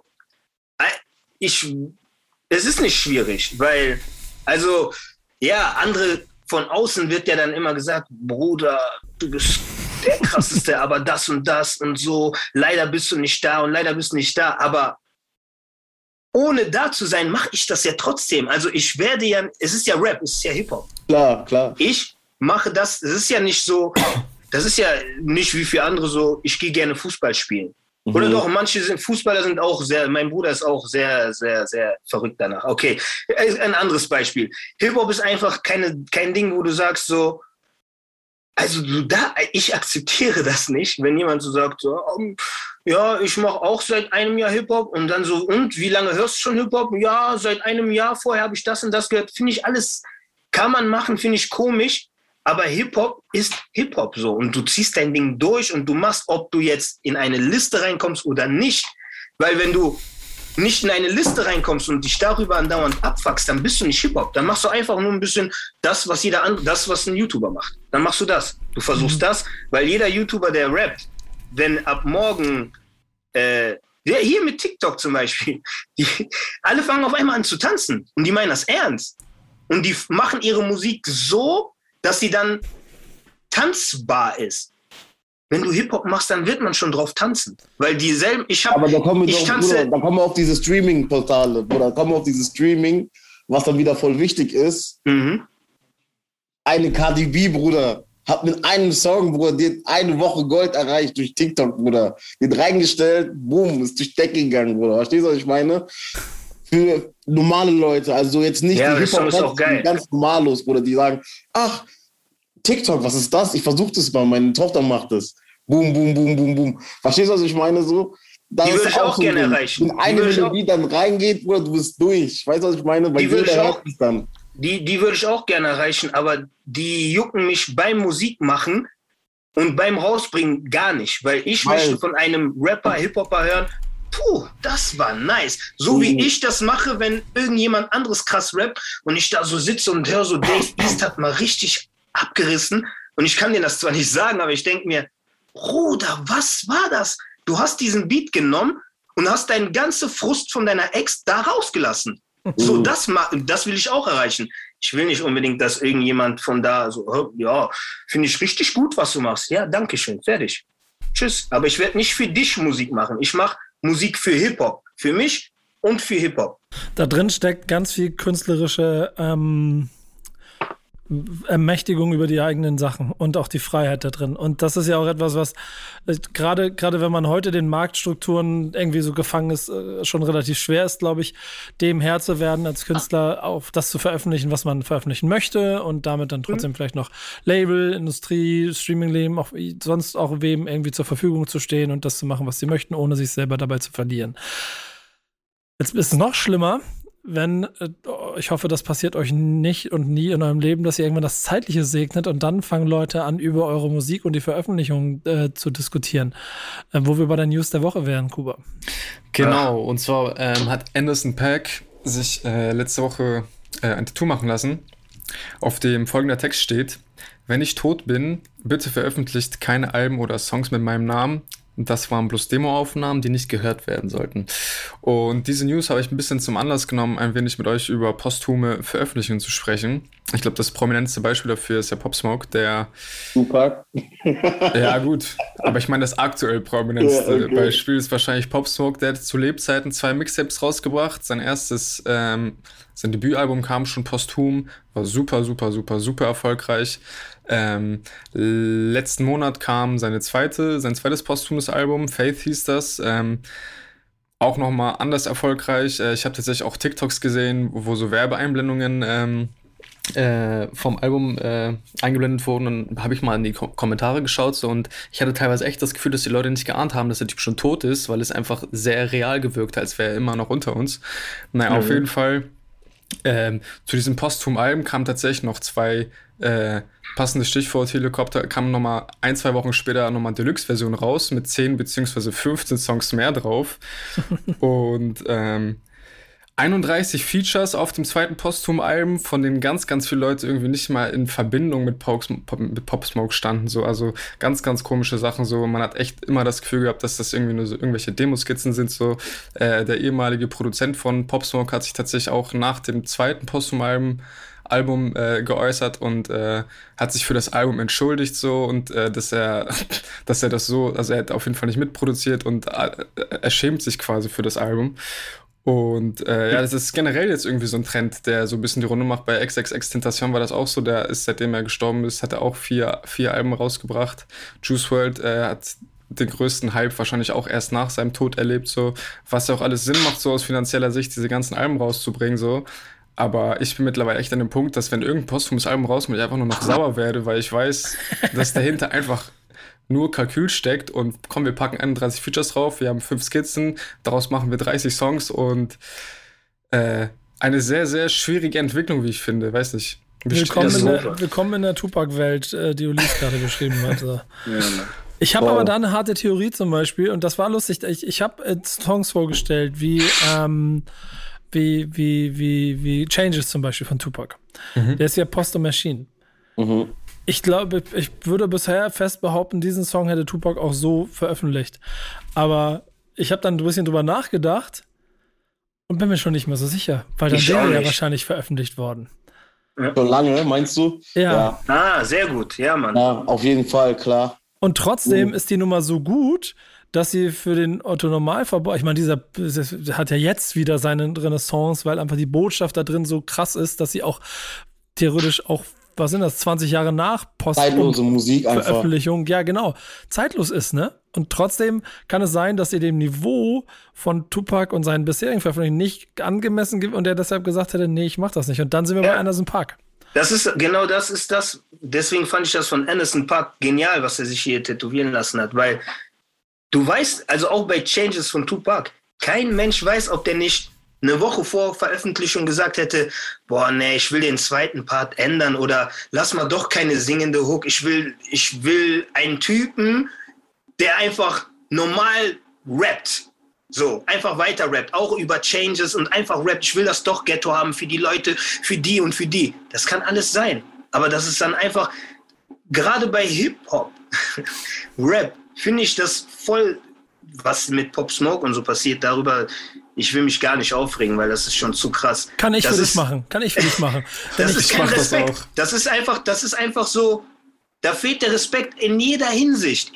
es ist nicht schwierig, weil, also, ja, andere von außen wird ja dann immer gesagt, Bruder, du bist der Krasseste, aber das und so, leider bist du nicht da und leider bist du nicht da, aber ohne da zu sein, mache ich das ja trotzdem. Also ich werde ja, es ist ja Rap, es ist ja Hip-Hop. Klar. Ich mache das, es ist ja nicht so, das ist ja nicht wie für andere so, ich gehe gerne Fußball spielen. Oder doch, manche Fußballer sind auch sehr, mein Bruder ist auch sehr, sehr, sehr verrückt danach. Okay, ein anderes Beispiel. Hip-Hop ist einfach kein Ding, wo du sagst so, also ich akzeptiere das nicht, wenn jemand so sagt, so, ja, ich mache auch seit einem Jahr Hip-Hop und dann so, und wie lange hörst du schon Hip-Hop? Ja, seit einem Jahr, vorher habe ich das und das gehört. Finde ich alles, kann man machen, finde ich komisch, Aber Hip-Hop ist Hip-Hop so. Und du ziehst dein Ding durch und du machst, ob du jetzt in eine Liste reinkommst oder nicht. Weil wenn du nicht in eine Liste reinkommst und dich darüber andauernd abfuckst, dann bist du nicht Hip-Hop. Dann machst du einfach nur ein bisschen das, was was ein YouTuber macht. Dann machst du das. Du versuchst das, weil jeder YouTuber, der rappt, wenn ab morgen, hier mit TikTok zum Beispiel, alle fangen auf einmal an zu tanzen und die meinen das ernst. Und die machen ihre Musik so, dass sie dann tanzbar ist. Wenn du Hip-Hop machst, dann wird man schon drauf tanzen. Weil dieselben, aber da kommen wir auf diese Streaming-Portale, Bruder. Da kommen wir auf dieses Streaming, was dann wieder voll wichtig ist. Mhm. Eine Cardi B, Bruder, hat mit einem Song, Bruder, die hat eine Woche Gold erreicht durch TikTok, Bruder. Wird reingestellt, boom, ist durch die Decke gegangen, Bruder. Verstehst du, was ich meine? Für normale Leute, also jetzt nicht die Hip-Hop, die ganz normalos, Bruder, die sagen, ach, TikTok, was ist das? Ich versuche das mal, meine Tochter macht das. Boom, boom, boom, boom, boom. Verstehst du, was ich meine? So, die würde ich auch gerne erreichen. Wenn eine Melodie dann reingeht, Bruder, du bist durch. Weißt du, was ich meine? Weil jeder hört es dann. Die würde ich auch gerne erreichen, aber die jucken mich beim Musikmachen und beim Rausbringen gar nicht. Weil ich möchte von einem Rapper, Hip-Hopper hören, puh, das war nice. So wie ich das mache, wenn irgendjemand anderes krass rappt und ich da so sitze und höre so, Dave East hat mal richtig abgerissen und ich kann dir das zwar nicht sagen, aber ich denke mir, Bruder, was war das? Du hast diesen Beat genommen und hast deine ganze Frust von deiner Ex da rausgelassen. So, das will ich auch erreichen. Ich will nicht unbedingt, dass irgendjemand von da so, ja, finde ich richtig gut, was du machst. Ja, danke schön, fertig. Tschüss. Aber ich werde nicht für dich Musik machen. Ich mache Musik für Hip-Hop. Für mich und für Hip-Hop. Da drin steckt ganz viel künstlerische Ermächtigung über die eigenen Sachen und auch die Freiheit da drin. Und das ist ja auch etwas, was gerade wenn man heute den Marktstrukturen irgendwie so gefangen ist, schon relativ schwer ist, glaube ich, dem Herr zu werden, als Künstler auf das zu veröffentlichen, was man veröffentlichen möchte und damit dann trotzdem vielleicht noch Label, Industrie, Streaming-Leben, auch sonst auch wem irgendwie zur Verfügung zu stehen und das zu machen, was sie möchten, ohne sich selber dabei zu verlieren. Jetzt ist es noch schlimmer, wenn, ich hoffe, das passiert euch nicht und nie in eurem Leben, dass ihr irgendwann das Zeitliche segnet und dann fangen Leute an, über eure Musik und die Veröffentlichung zu diskutieren. Wo wir bei der News der Woche wären, Kuba. Genau, und zwar hat Anderson .Paak sich letzte Woche ein Tattoo machen lassen, auf dem folgender Text steht: Wenn ich tot bin, bitte veröffentlicht keine Alben oder Songs mit meinem Namen. Das waren bloß Demoaufnahmen, die nicht gehört werden sollten. Und diese News habe ich ein bisschen zum Anlass genommen, ein wenig mit euch über posthume Veröffentlichungen zu sprechen. Ich glaube, das prominenteste Beispiel dafür ist ja Pop Smoke, der... Tupac. Ja, gut. Aber ich meine, das aktuell prominenteste Beispiel ist wahrscheinlich Pop Smoke. Der hat zu Lebzeiten 2 Mixtapes rausgebracht. Sein Debütalbum kam schon posthum, war super, super, super, super erfolgreich. Letzten Monat kam sein zweites posthumes Album, Faith hieß das, auch nochmal anders erfolgreich. Ich habe tatsächlich auch TikToks gesehen, wo so Werbeeinblendungen vom Album eingeblendet wurden, und habe ich mal in die Kommentare geschaut so, und ich hatte teilweise echt das Gefühl, dass die Leute nicht geahnt haben, dass der Typ schon tot ist, weil es einfach sehr real gewirkt hat, als wäre er immer noch unter uns. Naja, auf jeden Fall zu diesem posthumen Album kamen tatsächlich noch 2 passendes Stichwort Helikopter, kam nochmal 1-2 Wochen später nochmal Deluxe-Version raus mit 10 bzw. 15 Songs mehr drauf. Und 31 Features auf dem zweiten Posthum-Album, von denen ganz, ganz viele Leute irgendwie nicht mal in Verbindung mit Pop Smoke standen. So. Also ganz, ganz komische Sachen. So. Man hat echt immer das Gefühl gehabt, dass das irgendwie nur so irgendwelche Demoskizzen sind. So. Der ehemalige Produzent von Pop Smoke hat sich tatsächlich auch nach dem zweiten Posthum-Album geäußert und hat sich für das Album entschuldigt so, und dass er das so, also er hat auf jeden Fall nicht mitproduziert und er schämt sich quasi für das Album. Und ja, das ist generell jetzt irgendwie so ein Trend, der so ein bisschen die Runde macht. Bei XXXTentacion war das auch so, der ist, seitdem er gestorben ist, hat er auch 4 Alben rausgebracht. Juice WRLD hat den größten Hype wahrscheinlich auch erst nach seinem Tod erlebt, so, was ja auch alles Sinn macht, so aus finanzieller Sicht, diese ganzen Alben rauszubringen, so. Aber ich bin mittlerweile echt an dem Punkt, dass wenn irgendein posthumes Album rauskommt, ich einfach nur noch sauer werde, weil ich weiß, dass dahinter einfach nur Kalkül steckt und komm, wir packen 31 Features drauf, wir haben 5 Skizzen, daraus machen wir 30 Songs und eine sehr, sehr schwierige Entwicklung, wie ich finde, weiß nicht. Willkommen in der Tupac-Welt, die Ulis gerade beschrieben hat. So. Ich habe aber da eine harte Theorie zum Beispiel, und das war lustig. Ich habe Songs vorgestellt, wie Changes zum Beispiel von Tupac. Der ist ja Post Machine. Ich glaube, ich würde bisher fest behaupten, diesen Song hätte Tupac auch so veröffentlicht. Aber ich habe dann ein bisschen drüber nachgedacht und bin mir schon nicht mehr so sicher, weil dann wäre ja wahrscheinlich veröffentlicht worden. Schon lange, meinst du? Ja. Sehr gut. Ja, Mann. Ja, auf jeden Fall, klar. Und trotzdem ist die Nummer so gut, dass sie für den Otto-Normalverbraucher, ich meine, dieser hat ja jetzt wieder seine Renaissance, weil einfach die Botschaft da drin so krass ist, dass sie auch theoretisch auch, was sind das, 20 Jahre nach zeitlose Musik einfach. Veröffentlichung, ja genau, zeitlos ist, ne? Und trotzdem kann es sein, dass ihr dem Niveau von Tupac und seinen bisherigen Veröffentlichungen nicht angemessen gibt und er deshalb gesagt hätte, nee, ich mach das nicht. Und dann sind wir bei Anderson .Paak. Das ist das. Deswegen fand ich das von Anderson .Paak genial, was er sich hier tätowieren lassen hat, weil du weißt, also auch bei Changes von Tupac, kein Mensch weiß, ob der nicht eine Woche vor Veröffentlichung gesagt hätte, boah, nee, ich will den zweiten Part ändern oder lass mal doch keine singende Hook. Ich will einen Typen, der einfach normal rappt. So, einfach weiter rappt, auch über Changes und einfach rappt. Ich will das doch Ghetto haben für die Leute, für die und für die. Das kann alles sein. Aber das ist dann einfach, gerade bei Hip-Hop, Rap, finde ich das voll, was mit Pop Smoke und so passiert, darüber, ich will mich gar nicht aufregen, weil das ist schon zu krass. Kann ich für dich machen. Das ist kein Respekt. Das ist einfach so, da fehlt der Respekt in jeder Hinsicht.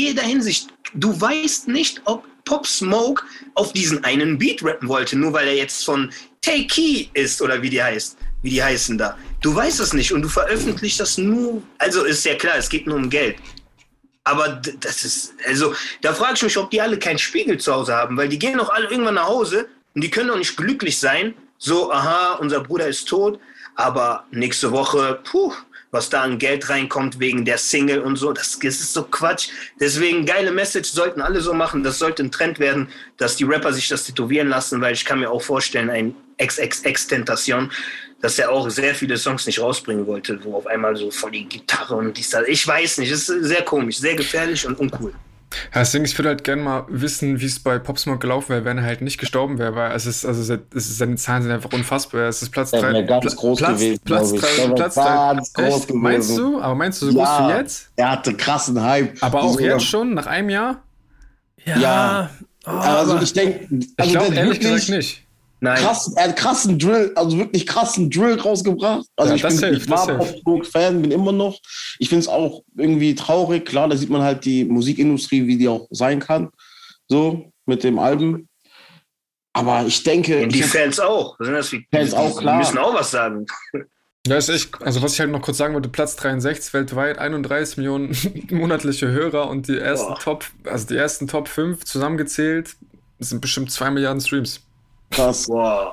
Du weißt nicht, ob Pop Smoke auf diesen einen Beat rappen wollte, nur weil er jetzt von Take Key ist oder wie die heißen da. Du weißt es nicht und du veröffentlichst das nur, also ist ja klar, es geht nur um Geld. Aber das ist, also da frage ich mich, ob die alle keinen Spiegel zu Hause haben, weil die gehen doch alle irgendwann nach Hause und die können doch nicht glücklich sein, so, aha, unser Bruder ist tot, aber nächste Woche, was da an Geld reinkommt wegen der Single und so, das ist so Quatsch. Deswegen geile Message sollten alle so machen, das sollte ein Trend werden, dass die Rapper sich das tätowieren lassen, weil ich kann mir auch vorstellen, ein XXX-Tentation, dass er auch sehr viele Songs nicht rausbringen wollte, wo auf einmal so voll die Gitarre und dies, das. Ich weiß nicht, es ist sehr komisch, sehr gefährlich und uncool. Ja, deswegen, ich würde halt gerne mal wissen, wie es bei Pop Smoke gelaufen wäre, wenn er halt nicht gestorben wäre, weil seine Zahlen sind einfach unfassbar. Es ist Platz 3. Ganz groß gewesen, Platz 3. Meinst du? Aber meinst du so groß wie jetzt? Er hatte krassen Hype. Aber auch jetzt schon, nach einem Jahr? Ja. Also ich denke, ich glaube ehrlich gesagt nicht. Nein. Er hat krassen Drill, also wirklich krassen Drill rausgebracht. Also ich war Pop Smoke-Fan, bin immer noch. Ich finde es auch irgendwie traurig. Klar, da sieht man halt die Musikindustrie, wie die auch sein kann. So, mit dem Album. Aber ich denke... Und die Fans auch. Fans auch, klar. Die müssen auch was sagen. Ja, ist echt, also was ich halt noch kurz sagen wollte, Platz 63 weltweit, 31 Millionen monatliche Hörer und die ersten Top 5 zusammengezählt sind bestimmt 2 Milliarden Streams. Krass. Wow.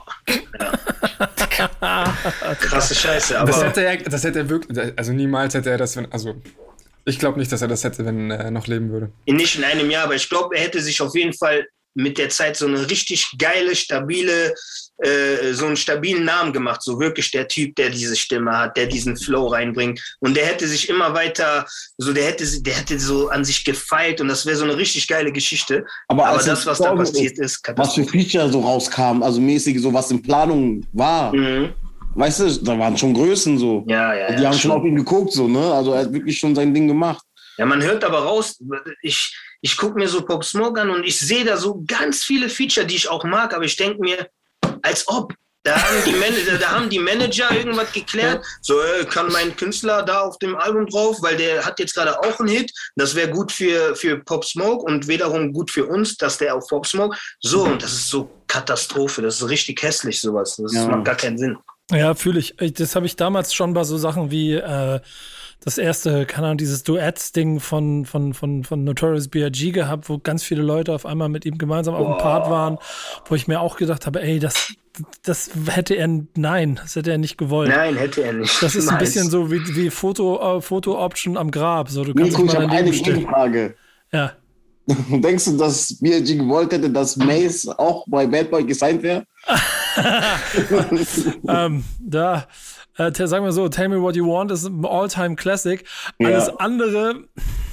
Ja. Krasse Scheiße. Aber das hätte er wirklich, also niemals hätte er das, ich glaube nicht, dass er das hätte, wenn er noch leben würde. Nicht in einem Jahr, aber ich glaube, er hätte sich auf jeden Fall mit der Zeit so eine richtig geile, stabile, so einen stabilen Namen gemacht. So wirklich der Typ, der diese Stimme hat, der diesen Flow reinbringt. Und der hätte sich immer weiter, so der hätte so an sich gefeilt und das wäre so eine richtig geile Geschichte. Aber das, was da passiert ist, was für Feature so rauskam, also mäßig so was in Planung war. Weißt du, da waren schon Größen so. Ja. Die haben schon auf ihn geguckt, so, ne? Also er hat wirklich schon sein Ding gemacht. Ja, man hört aber raus, ich gucke mir so Pop Smoke an und ich sehe da so ganz viele Feature, die ich auch mag, aber ich denke mir, als ob. Da haben die Manager irgendwas geklärt, so kann mein Künstler da auf dem Album drauf, weil der hat jetzt gerade auch einen Hit, das wäre gut für Pop Smoke und wiederum gut für uns, dass der auf Pop Smoke, so, und das ist so Katastrophe, das ist richtig hässlich sowas, das macht gar keinen Sinn. Ja, fühle ich. Das habe ich damals schon bei so Sachen wie das erste, keine Ahnung, dieses Duets-Ding von Notorious B.I.G. gehabt, wo ganz viele Leute auf einmal mit ihm gemeinsam auf dem Part waren, wo ich mir auch gedacht habe, ey, das hätte er nicht gewollt. Nein, hätte er nicht. Das ist ein bisschen so wie Foto-Option am Grab. So, du kannst Nico, ich habe eine Gegenfrage. Ja. Denkst du, dass B.I.G. gewollt hätte, dass Mace auch bei Bad Boy gesigned wäre? sagen wir so, Tell Me What You Want ist ein All-Time-Classic. Alles andere...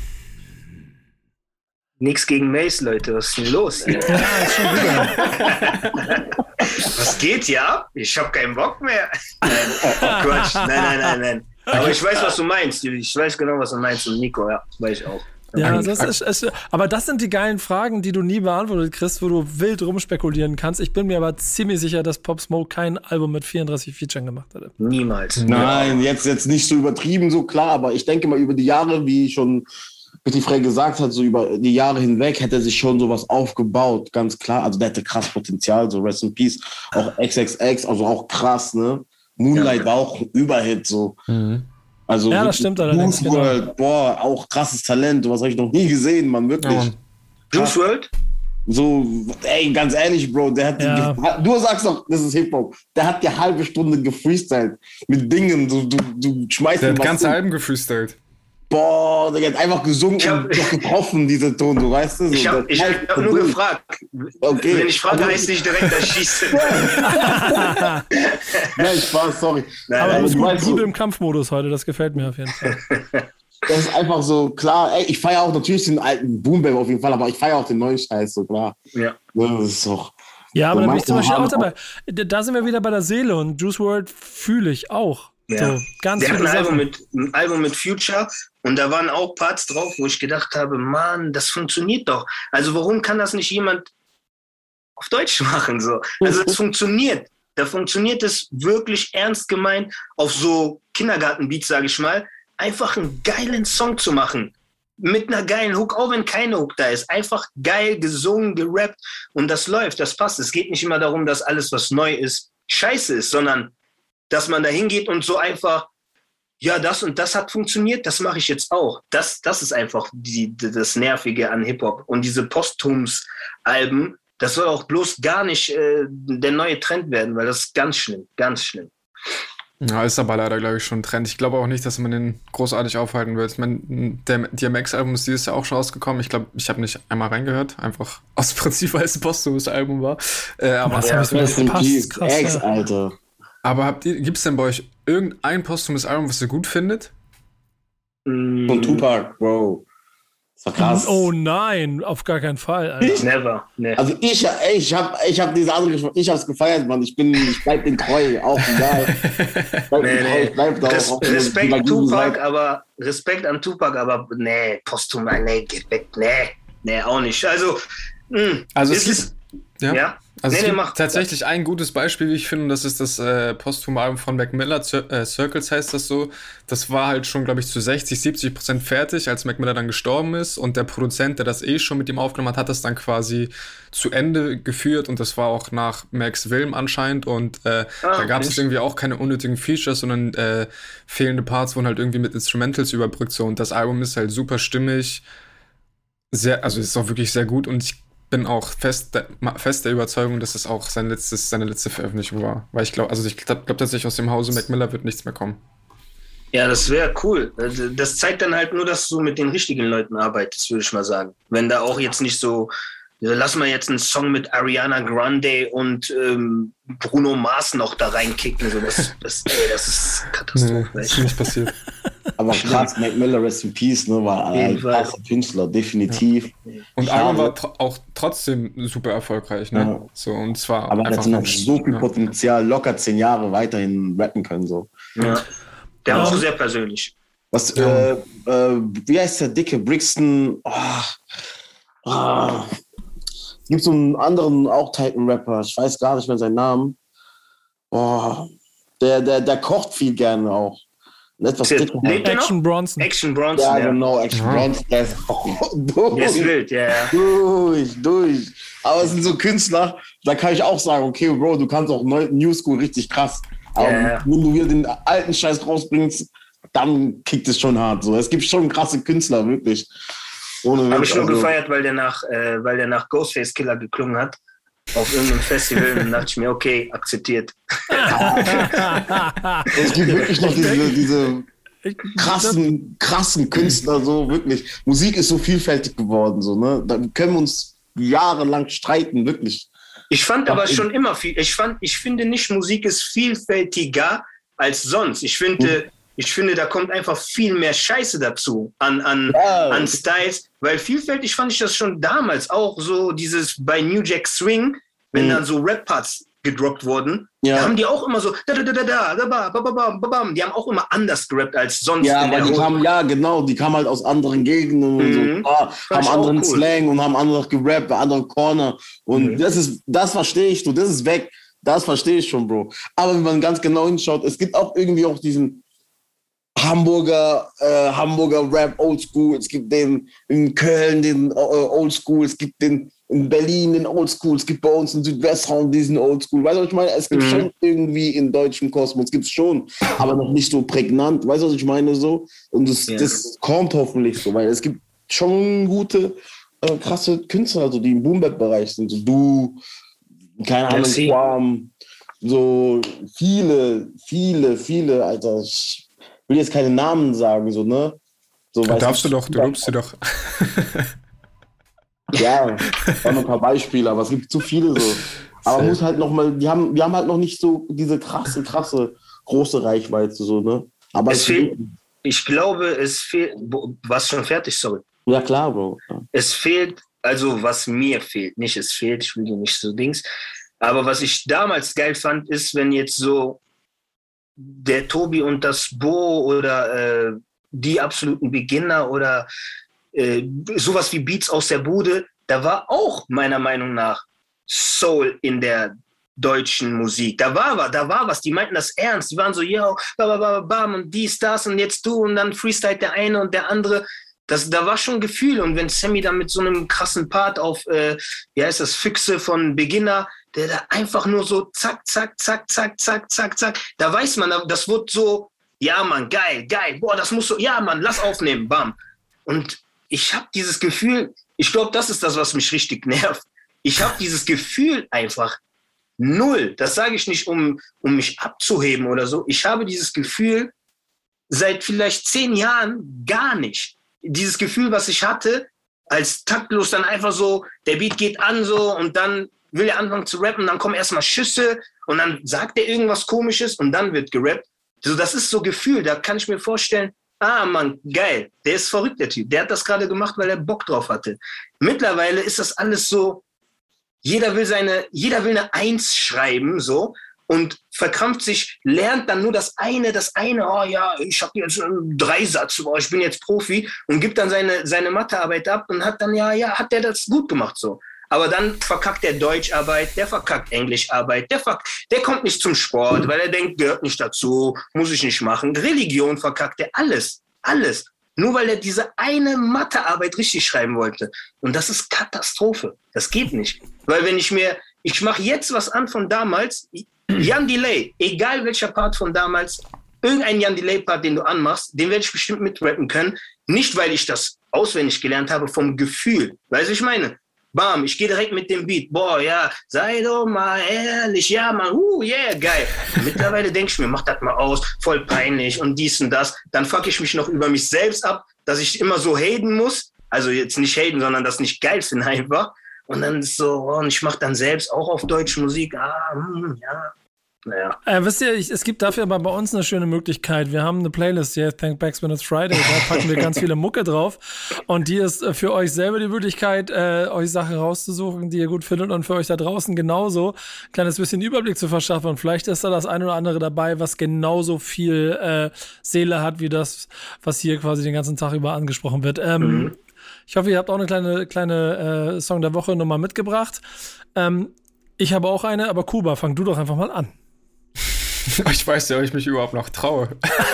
Nix gegen Mace, Leute. Was ist denn los? Ja, ist schon wieder. Was geht ja? Ich hab keinen Bock mehr. Nein, Quatsch. Nein. Aber ich weiß, was du meinst. Ich weiß genau, was du meinst. Und Nico, ja, weiß ich auch. Ja, aber das sind die geilen Fragen, die du nie beantwortet kriegst, wo du wild rumspekulieren kannst. Ich bin mir aber ziemlich sicher, dass Pop Smoke kein Album mit 34 Featuren gemacht hätte. Niemals. Nein, jetzt nicht so übertrieben, so klar, aber ich denke mal über die Jahre, wie schon Petit Frey gesagt hat, so über die Jahre hinweg hätte er sich schon sowas aufgebaut, ganz klar. Also der hätte krass Potenzial, so Rest in Peace. Auch XXX, also auch krass, ne? Moonlight war auch ein Überhit, so. Mhm. Also ja, das stimmt allerdings. Juice WRLD, boah, auch krasses Talent, was habe ich noch nie gesehen, man, wirklich. Ja. Juice WRLD? So, ey, ganz ehrlich, Bro, der hat du sagst doch, das ist Hip-Hop, der hat die halbe Stunde gefreestylt mit Dingen, du schmeißt der hat ganze Alben gefreestylt. Boah, der hat einfach gesungen und getroffen, diese Ton, du weißt es. Ich hab nur gefragt. Okay. Wenn ich frage, heißt nicht direkt erschießen. Nein, Spaß, sorry. Aber du weißt gut im Kampfmodus heute, das gefällt mir auf jeden Fall. Das ist einfach so, klar, ey, ich feiere auch natürlich den alten Boom Bap auf jeden Fall, aber ich feiere auch den neuen Scheiß, so klar. Ja. Das ist doch... Ja, aber da bin ich zum Beispiel auch dabei. Da sind wir wieder bei der Seele und Juice WRLD fühle ich auch. Ja. So, ganz der hat ein Album mit Future und da waren auch Parts drauf, wo ich gedacht habe, Mann, das funktioniert doch. Also warum kann das nicht jemand auf Deutsch machen? So? Also es funktioniert. Da funktioniert es wirklich ernst gemeint, auf so Kindergartenbeats, sage ich mal, einfach einen geilen Song zu machen. Mit einer geilen Hook, auch wenn keine Hook da ist. Einfach geil gesungen, gerappt und das läuft, das passt. Es geht nicht immer darum, dass alles, was neu ist, scheiße ist, sondern dass man da hingeht und so einfach, ja, das und das hat funktioniert, das mache ich jetzt auch. Das ist einfach das Nervige an Hip-Hop. Und diese Posthums-Alben, das soll auch bloß gar nicht der neue Trend werden, weil das ist ganz schlimm, ganz schlimm. Ja, ist aber leider, glaube ich, schon ein Trend. Ich glaube auch nicht, dass man den großartig aufhalten wird. Ich meine, der DMX-Album ist dieses Jahr auch schon rausgekommen. Ich glaube, ich habe nicht einmal reingehört. Einfach aus Prinzip, weil es ein posthumes Album war. Aber was habe ich so gepasst? Krass, Alter. Aber gibt es denn bei euch irgendein posthumes Album, was ihr gut findet? Von Tupac, Bro. Das war krass. Oh nein, auf gar keinen Fall, Alter. Never. Also ich hab diese andere, ich hab's gefeiert, Mann. Ich bleib den treu, auch egal. Respekt an Tupac, aber nee, posthum, nee, geht weg, nee, auch nicht. Also es ist ja. Also es gibt tatsächlich ein gutes Beispiel, wie ich finde, und das ist das posthume Album von Mac Miller, Circles heißt das so. Das war halt schon, glaube ich, zu 60-70% fertig, als Mac Miller dann gestorben ist, und der Produzent, der das schon mit ihm aufgenommen hat, das dann quasi zu Ende geführt, und das war auch nach Macs Willen anscheinend, und da gab es irgendwie auch keine unnötigen Features, sondern fehlende Parts wurden halt irgendwie mit Instrumentals überbrückt, so, und das Album ist halt super stimmig, also ist auch wirklich sehr gut, und ich bin auch fest der Überzeugung, dass es auch seine letzte Veröffentlichung war. Weil ich glaube tatsächlich, aus dem Hause Mac Miller wird nichts mehr kommen. Ja, das wäre cool. Das zeigt dann halt nur, dass du mit den richtigen Leuten arbeitest, würde ich mal sagen. Wenn da auch jetzt nicht so, lass mal jetzt einen Song mit Ariana Grande und Bruno Mars noch da reinkicken. So, das ist Katastrophe. Nee, das ist nicht passiert. Aber krass, Mac Miller, Rest in Peace, ne, war ein krasser Künstler, definitiv. Ja. Und Album war auch trotzdem super erfolgreich, ne? Ja. So, und zwar aber er hat noch so viel Potenzial, locker 10 Jahre weiterhin rappen können, so. Ja. Der war auch sehr persönlich. Was, wie heißt der Dicke? Brixton, gibt so einen anderen, auch Titan-Rapper, ich weiß gar nicht mehr seinen Namen. Der kocht viel gerne auch. Action Bronson. Ja, genau, Action Bronson. Der ist durch. Der ist wild, ja. Durch. Aber es sind so Künstler, da kann ich auch sagen, okay, Bro, du kannst auch New School richtig krass. Aber wenn du wieder den alten Scheiß rausbringst, dann kickt es schon hart. So. Es gibt schon krasse Künstler, wirklich. Habe ich nur gefeiert, weil der nach Ghostface Killer geklungen hat. Auf irgendeinem Festival, und dachte ich mir, okay, akzeptiert. Es gibt wirklich noch diese krassen Künstler, so wirklich. Musik ist so vielfältig geworden, so, ne? Da können wir uns jahrelang streiten, wirklich. Ich fand aber schon immer viel. Ich finde nicht, Musik ist vielfältiger, als sonst. Ich finde, da kommt einfach viel mehr Scheiße dazu an Styles, weil vielfältig fand ich das schon damals auch so, dieses bei New Jack Swing, wenn dann so Rap-Parts gedroppt wurden, da haben die auch immer so die haben auch immer anders gerappt als sonst. Ja, aber die kamen halt aus anderen Gegenden und so, haben anderen Slang und haben anders gerappt, anderen Corner und das verstehe ich, das ist weg, das verstehe ich schon, Bro. Aber wenn man ganz genau hinschaut, es gibt auch irgendwie auch diesen Hamburger Rap Oldschool, es gibt den in Köln, den Oldschool, es gibt den in Berlin den Oldschool, es gibt bei uns in Südwestraum diesen Oldschool. Weißt du, was ich meine? Es gibt schon irgendwie in deutschem Kosmos, gibt es schon, aber noch nicht so prägnant. Weißt du, was ich meine? So? Und das kommt hoffentlich so, weil es gibt schon gute, krasse Künstler, also die im Boom-Bap-Bereich sind. So du, keine Ahnung, Quam, so viele, Alter. Ich will jetzt keine Namen sagen, so, ne? So, du lobst sie doch. Ja, waren ein paar Beispiele, aber es gibt zu viele so. Aber muss halt noch mal, wir haben halt noch nicht so diese krasse, große Reichweite, so, ne? Aber ich glaube, es fehlt, warst schon fertig, sorry. Ja, klar, Bro. Ja. Es fehlt, also was mir fehlt, nicht es fehlt, ich will dir nicht so Dings, aber was ich damals geil fand, ist, wenn jetzt so der Tobi und das Bo oder die absoluten Beginner oder sowas wie Beats aus der Bude, da war auch meiner Meinung nach Soul in der deutschen Musik. Da war was, die meinten das ernst, die waren so, yo, bam, und dies, das und jetzt du und dann Freestyle der eine und der andere. Da war schon Gefühl und wenn Sammy dann mit so einem krassen Part auf, wie heißt das, Füchse von Beginner, der da einfach nur so zack, da weiß man, das wird so, ja Mann, geil, boah, das muss so, ja Mann, lass aufnehmen, bam. Und ich habe dieses Gefühl, ich glaube, das ist das, was mich richtig nervt. Ich habe dieses Gefühl einfach null. Das sage ich nicht, um mich abzuheben oder so. Ich habe dieses Gefühl seit vielleicht 10 Jahren gar nicht. Dieses Gefühl, was ich hatte, als taktlos dann einfach so, der Beat geht an so und dann will er anfangen zu rappen, dann kommen erstmal Schüsse und dann sagt er irgendwas Komisches und dann wird gerappt. So, das ist so Gefühl, da kann ich mir vorstellen, Mann, geil, der ist verrückt, der Typ. Der hat das gerade gemacht, weil er Bock drauf hatte. Mittlerweile ist das alles so, jeder will eine 1 schreiben, so, und verkrampft sich, lernt dann nur das eine, oh ja, ich habe jetzt einen 3-Satz, ich bin jetzt Profi und gibt dann seine Mathearbeit ab und hat dann, hat der das gut gemacht, so. Aber dann verkackt der Deutscharbeit, der verkackt Englischarbeit, der kommt nicht zum Sport, weil er denkt, gehört nicht dazu, muss ich nicht machen. Religion verkackt er, alles. Nur weil er diese eine Mathearbeit richtig schreiben wollte. Und das ist Katastrophe. Das geht nicht. Weil wenn ich mache jetzt was an von damals, Jan Delay, egal welcher Part von damals, irgendein Jan Delay-Part, den du anmachst, den werde ich bestimmt mitrappen können. Nicht, weil ich das auswendig gelernt habe, vom Gefühl. Weißt du, ich meine? Bam, ich gehe direkt mit dem Beat. Boah, ja, sei doch mal ehrlich. Ja, Mann, yeah, geil. Mittlerweile denke ich mir, mach das mal aus, voll peinlich und dies und das. Dann fuck ich mich noch über mich selbst ab, dass ich immer so haten muss. Also jetzt nicht haten, sondern das nicht geil finde einfach. Und dann ist so, und ich mache dann selbst auch auf deutsche Musik. Ja. Naja. Wisst ihr, es gibt dafür aber bei uns eine schöne Möglichkeit. Wir haben eine Playlist hier, Thank Backs When It's Friday, da packen wir ganz viele Mucke drauf und die ist für euch selber die Möglichkeit, euch Sachen rauszusuchen, die ihr gut findet und für euch da draußen genauso ein kleines bisschen Überblick zu verschaffen und vielleicht ist da das eine oder andere dabei, was genauso viel Seele hat, wie das, was hier quasi den ganzen Tag über angesprochen wird. Ich hoffe, ihr habt auch eine kleine Song der Woche nochmal mitgebracht. Ich habe auch eine, aber Kuba, fang du doch einfach mal an. Ich weiß ja, ob ich mich überhaupt noch traue.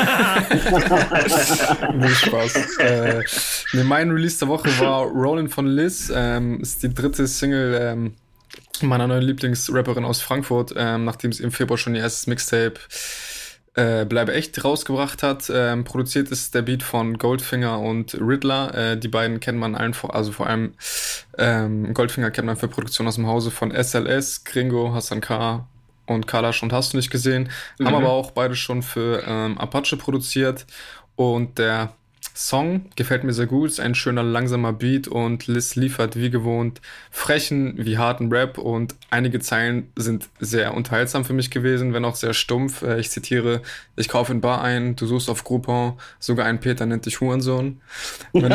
Nee, Spaß. Mein Release der Woche war Rollin' von Liz. Ist die 3. Single meiner neuen Lieblingsrapperin aus Frankfurt, nachdem sie im Februar schon ihr erstes Mixtape Bleibe echt rausgebracht hat. Produziert ist der Beat von Goldfinger und Riddler. Die beiden kennt man allen, vor allem Goldfinger kennt man für Produktion aus dem Hause von SLS, Gringo, Hassan K. und Kalash und hast du nicht gesehen. Haben aber auch beide schon für Apache produziert. Und der Song gefällt mir sehr gut, ist ein schöner, langsamer Beat und Liz liefert wie gewohnt frechen wie harten Rap und einige Zeilen sind sehr unterhaltsam für mich gewesen, wenn auch sehr stumpf. Ich zitiere, ich kaufe in Bar ein, du suchst auf Groupon, sogar ein Peter nennt dich Hurensohn. Wenn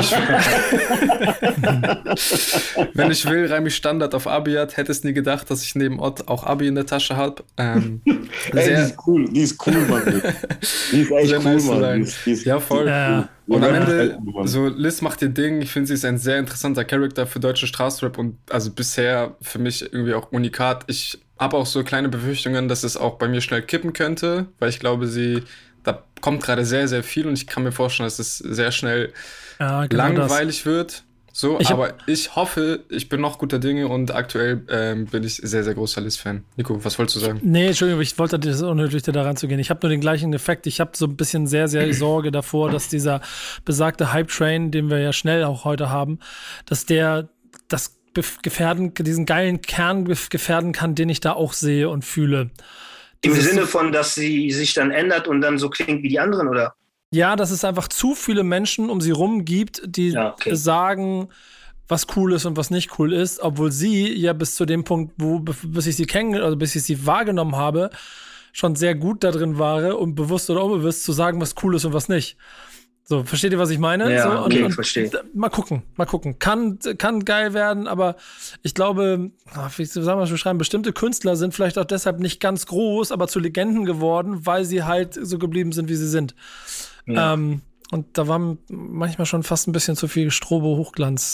ich will, reim ich Standard auf Abiyat, hättest nie gedacht, dass ich neben Ott auch Abi in der Tasche habe. Die ist cool, Mann. Die ist echt cool, nice, Mann. Ja, voll. Ja. Und am Ende, so Liz macht ihr Ding. Ich finde, sie ist ein sehr interessanter Charakter für deutschen Straßenrap und also bisher für mich irgendwie auch unikat. Ich habe auch so kleine Befürchtungen, dass es auch bei mir schnell kippen könnte, weil ich glaube, da kommt gerade sehr, sehr viel und ich kann mir vorstellen, dass es sehr schnell langweilig wird. So, aber ich hoffe, ich bin noch guter Dinge und aktuell bin ich sehr, sehr großer Liz-Fan. Nico, was wolltest du sagen? Nee, Entschuldigung, ich wollte das unnötig da ranzugehen. Ich habe nur den gleichen Effekt. Ich habe so ein bisschen sehr, sehr Sorge davor, dass dieser besagte Hype-Train, den wir ja schnell auch heute haben, dass der das diesen geilen Kern gefährden kann, den ich da auch sehe und fühle. Im Sinne von, dass sie sich dann ändert und dann so klingt wie die anderen, oder? Ja, dass es einfach zu viele Menschen um sie rum gibt, die sagen, was cool ist und was nicht cool ist, obwohl sie ja bis zu dem Punkt, bis ich sie wahrgenommen habe, schon sehr gut da drin war, um bewusst oder unbewusst zu sagen, was cool ist und was nicht. So, versteht ihr, was ich meine? Ja, so, okay, verstehe. Mal gucken. Kann geil werden, aber ich glaube, wie soll man das beschreiben, bestimmte Künstler sind vielleicht auch deshalb nicht ganz groß, aber zu Legenden geworden, weil sie halt so geblieben sind, wie sie sind. Ja. Und da war manchmal schon fast ein bisschen zu viel Strobo-Hochglanz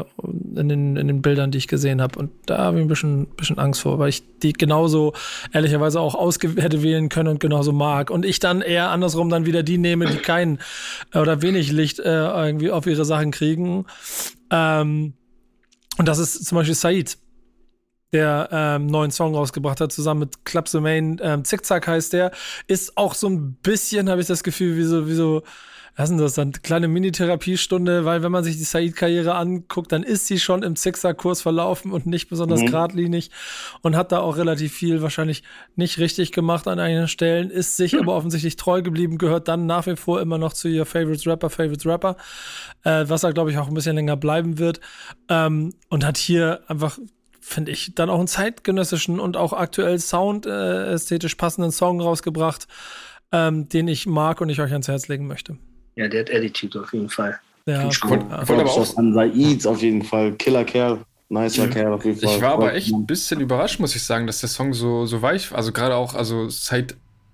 in den Bildern, die ich gesehen habe. Und da habe ich ein bisschen Angst vor, weil ich die genauso ehrlicherweise auch hätte wählen können und genauso mag. Und ich dann eher andersrum dann wieder die nehme, die kein oder wenig Licht irgendwie auf ihre Sachen kriegen. Und das ist zum Beispiel Said, der einen neuen Song rausgebracht hat, zusammen mit Club the Main. Zickzack heißt der. Ist auch so ein bisschen, habe ich das Gefühl, wie so was ist denn das dann? Kleine Mini-Therapiestunde, weil wenn man sich die Said-Karriere anguckt, dann ist sie schon im Zickzack-Kurs verlaufen und nicht besonders geradlinig und hat da auch relativ viel wahrscheinlich nicht richtig gemacht an einigen Stellen, ist sich aber offensichtlich treu geblieben, gehört dann nach wie vor immer noch zu ihr Favorite Rapper, was er, glaube ich, auch ein bisschen länger bleiben wird, und hat hier einfach, finde ich, dann auch einen zeitgenössischen und auch aktuell soundästhetisch passenden Song rausgebracht, den ich mag und ich euch ans Herz legen möchte. Ja, der hat Attitude auf jeden Fall. Ja, cool. Aber auch an Said auf jeden Fall. Killer-Kerl. Nicer Kerl auf jeden Fall. Ich war aber echt ein bisschen überrascht, muss ich sagen, dass der Song so weich war. Also gerade auch, Said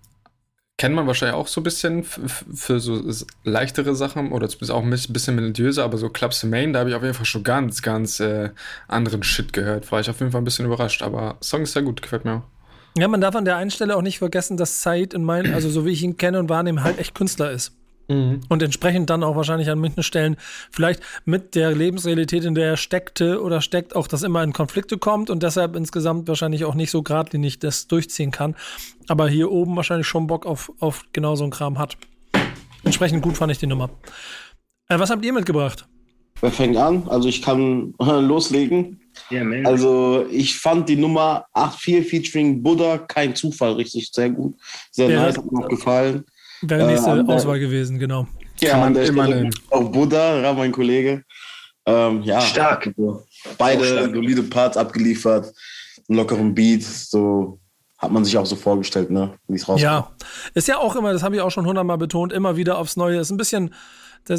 kennt man wahrscheinlich auch so ein bisschen für so leichtere Sachen oder zumindest auch ein bisschen melodiöser, aber so Club the Main, da habe ich auf jeden Fall schon ganz, ganz anderen Shit gehört. War ich auf jeden Fall ein bisschen überrascht, aber Song ist sehr gut, gefällt mir auch. Ja, man darf an der einen Stelle auch nicht vergessen, dass Said also so wie ich ihn kenne und wahrnehme, halt echt Künstler ist. Mhm. Und entsprechend dann auch wahrscheinlich an manchen Stellen vielleicht mit der Lebensrealität, in der er steckte oder steckt, auch das immer in Konflikte kommt und deshalb insgesamt wahrscheinlich auch nicht so geradlinig das durchziehen kann. Aber hier oben wahrscheinlich schon Bock auf genau so einen Kram hat. Entsprechend gut fand ich die Nummer. Was habt ihr mitgebracht? Wer fängt an? Also ich kann loslegen. Yeah, man. Also ich fand die Nummer 8.4 featuring Buddha kein Zufall, richtig sehr gut. Sehr nice, hat mir auch gefallen. Wäre die nächste Auswahl gewesen, genau. Ja, kann man immer nehmen. Auch Buddha, mein Kollege. Ja, stark. Beide solide Parts abgeliefert, einen lockeren Beat, so hat man sich auch so vorgestellt, ne, wie es rauskommt. Ja, ist ja auch immer, das habe ich auch schon 100-mal betont, immer wieder aufs Neue. Ist ein bisschen, der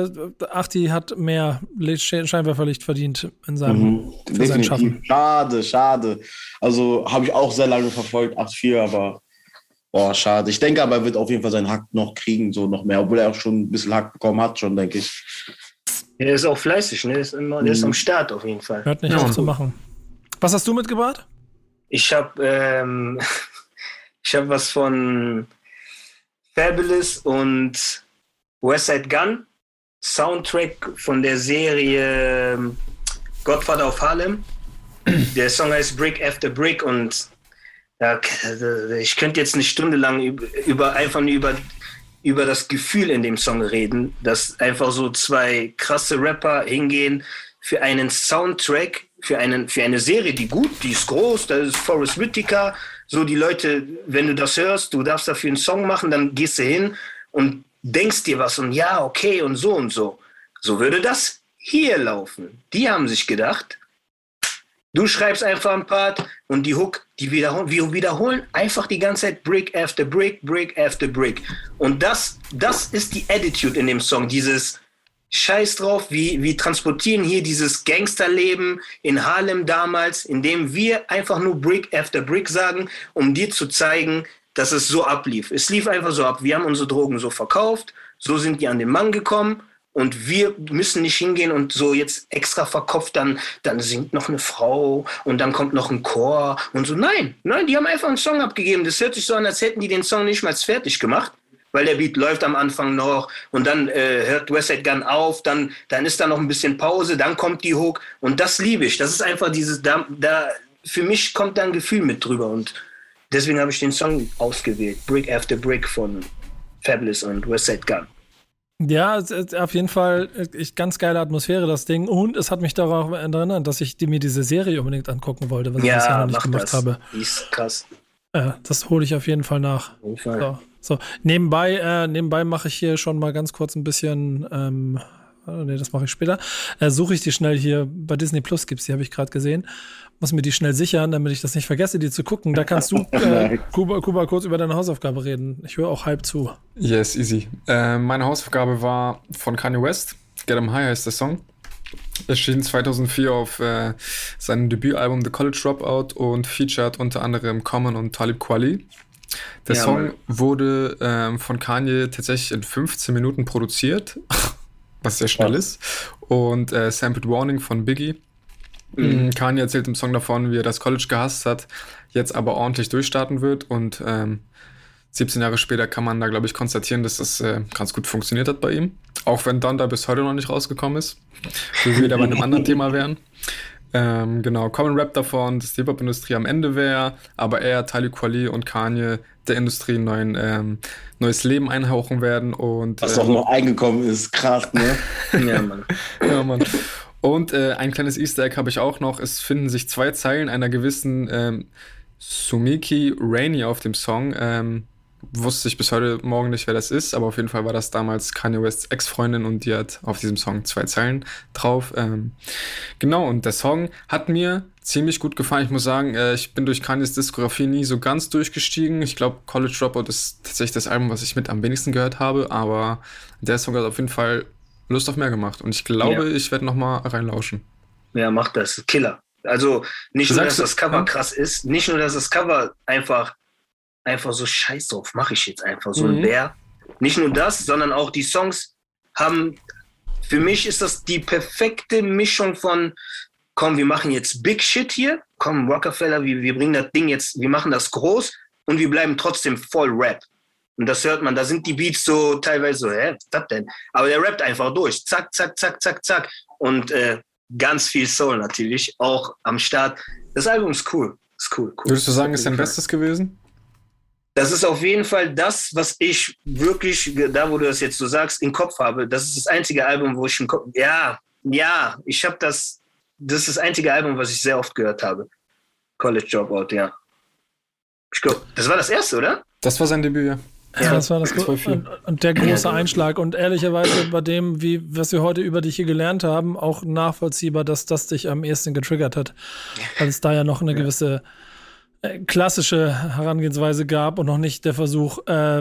Achti hat mehr Scheinwerferlicht verdient in seinem Schaffen. Schade. Also habe ich auch sehr lange verfolgt, 8.4, aber schade. Ich denke aber, er wird auf jeden Fall seinen Hack noch kriegen, so noch mehr, obwohl er auch schon ein bisschen Hack bekommen hat, schon, denke ich. Ja, er ist auch fleißig, ne? Der ist am Start auf jeden Fall. Hört nicht auf zu machen. Was hast du mitgebracht? Ich habe was von Fabulous und Westside Gun, Soundtrack von der Serie Godfather of Harlem. Der Song heißt Brick After Brick und ja, ich könnte jetzt eine Stunde lang über das Gefühl in dem Song reden, dass einfach so zwei krasse Rapper hingehen für einen Soundtrack, für eine Serie, die ist groß, da ist Forest Whitaker, so die Leute, wenn du das hörst, du darfst dafür einen Song machen, dann gehst du hin und denkst dir was und ja, okay und so und so. So würde das hier laufen. Die haben sich gedacht, du schreibst einfach ein Part und die Hook, wir wiederholen einfach die ganze Zeit Brick after Brick, Brick after Brick. Und das ist die Attitude in dem Song, dieses Scheiß drauf, wir transportieren hier dieses Gangsterleben in Harlem damals, indem wir einfach nur Brick after Brick sagen, um dir zu zeigen, dass es so ablief. Es lief einfach so ab. Wir haben unsere Drogen so verkauft, so sind die an den Mann gekommen und wir müssen nicht hingehen und so jetzt extra verkopft, dann singt noch eine Frau und dann kommt noch ein Chor und so. Nein, die haben einfach einen Song abgegeben. Das hört sich so an, als hätten die den Song nicht mal fertig gemacht, weil der Beat läuft am Anfang noch und dann hört Westside Gun auf, dann ist da noch ein bisschen Pause, dann kommt die Hook und das liebe ich. Das ist einfach dieses, da für mich kommt da ein Gefühl mit drüber und deswegen habe ich den Song ausgewählt, Brick After Brick von Fabolous und Westside Gun. Ja, auf jeden Fall ganz geile Atmosphäre, das Ding. Und es hat mich daran erinnert, dass ich mir diese Serie unbedingt angucken wollte, was ich bisher noch nicht gemacht habe. Die ist krass. Das hole ich auf jeden Fall nach. Auf jeden Fall. So. Nebenbei mache ich hier schon mal ganz kurz ein bisschen, das mache ich später. Suche ich die schnell hier, bei Disney Plus gibt's die, habe ich gerade gesehen. Muss mir die schnell sichern, damit ich das nicht vergesse, die zu gucken. Da kannst du, Kuba, kurz über deine Hausaufgabe reden. Ich höre auch halb zu. Yes, easy. Meine Hausaufgabe war von Kanye West. Get 'em High heißt der Song. Erschien 2004 auf seinem Debütalbum The College Dropout und featured unter anderem Common und Talib Kweli. Der Song wurde von Kanye tatsächlich in 15 Minuten produziert, was sehr schnell ist. Und Sampled Warning von Biggie. Kanye erzählt im Song davon, wie er das College gehasst hat, jetzt aber ordentlich durchstarten wird und 17 Jahre später kann man da, glaube ich, konstatieren, dass das ganz gut funktioniert hat bei ihm. Auch wenn Donda bis heute noch nicht rausgekommen ist. Wo wir wieder bei einem anderen Thema wären. Genau, Common Rap davon, dass die Hip-Hop-Industrie am Ende wäre, aber er, Talib Kweli und Kanye der Industrie neues Leben einhauchen werden. Und was doch noch eingekommen ist, krass, ne? Ja, Mann. Und ein kleines Easter Egg habe ich auch noch. Es finden sich 2 Zeilen einer gewissen Sumiki Rainey auf dem Song. Wusste ich bis heute Morgen nicht, wer das ist, aber auf jeden Fall war das damals Kanye Wests Ex-Freundin und die hat auf diesem Song 2 Zeilen drauf. Genau, und der Song hat mir ziemlich gut gefallen. Ich muss sagen, ich bin durch Kanyes Diskografie nie so ganz durchgestiegen. Ich glaube, College Dropout ist tatsächlich das Album, was ich mit am wenigsten gehört habe, aber der Song hat auf jeden Fall Lust auf mehr gemacht. Und ich glaube, ich werde noch mal reinlauschen. Ja, mach das. Killer. Also nicht nur, dass das Cover krass ist, nicht nur, dass das Cover einfach so scheiß drauf, mache ich jetzt einfach so ein Bär. Nicht nur das, sondern auch die Songs haben, für mich ist das die perfekte Mischung von, komm, wir machen jetzt Big Shit hier, komm, Rockefeller, wir bringen das Ding jetzt, wir machen das groß und wir bleiben trotzdem voll Rap. Und das hört man, da sind die Beats so teilweise so, was ist das denn? Aber der rappt einfach durch, zack, zack, zack, zack, zack. Und ganz viel Soul natürlich, auch am Start. Das Album ist cool. Würdest du sagen, ist dein Bestes gewesen? Das ist auf jeden Fall das, was ich wirklich, da wo du das jetzt so sagst, im Kopf habe. Das ist das einzige Album, wo ich im Kopf, ich habe das ist das einzige Album, was ich sehr oft gehört habe. College Dropout, ja. Ich glaube, das war das erste, oder? Das war sein Debüt, ja. Ja, das war das und der große Einschlag und ehrlicherweise bei dem, was wir heute über dich hier gelernt haben, auch nachvollziehbar, dass das dich am ehesten getriggert hat, weil es da ja noch eine gewisse klassische Herangehensweise gab und noch nicht der Versuch,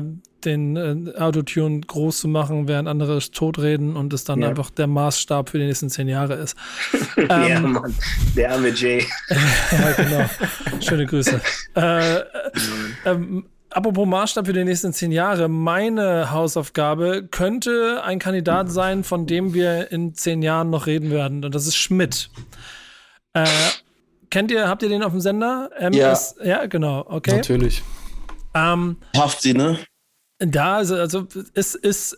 den Autotune groß zu machen, während andere totreden und es dann einfach der Maßstab für die nächsten 10 Jahre ist. Ja, Mann, der arme Jay. Ja, genau. Schöne Grüße. Apropos Maßstab für die nächsten 10 Jahre, meine Hausaufgabe könnte ein Kandidat sein, von dem wir in 10 Jahren noch reden werden. Und das ist Schmidt. Habt ihr den auf dem Sender? Ja, genau, okay. Natürlich. Hafti, ne? Da, also es ist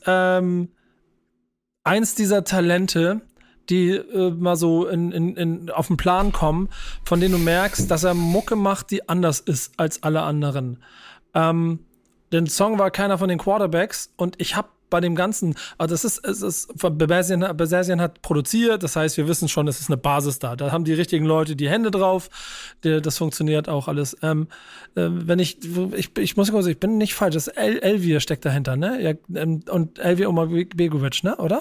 eins dieser Talente, die mal so auf den Plan kommen, von denen du merkst, dass er Mucke macht, die anders ist als alle anderen. Der Song war keiner von den Quarterbacks und ich habe bei dem Ganzen, also Berzsian hat produziert, das heißt, wir wissen schon, es ist eine Basis da. Da haben die richtigen Leute die Hände drauf, das funktioniert auch alles. Wenn ich muss kurz, ich bin nicht falsch, das Elvir steckt dahinter, ne? Ja, und Elvir Umabegovic, ne, oder?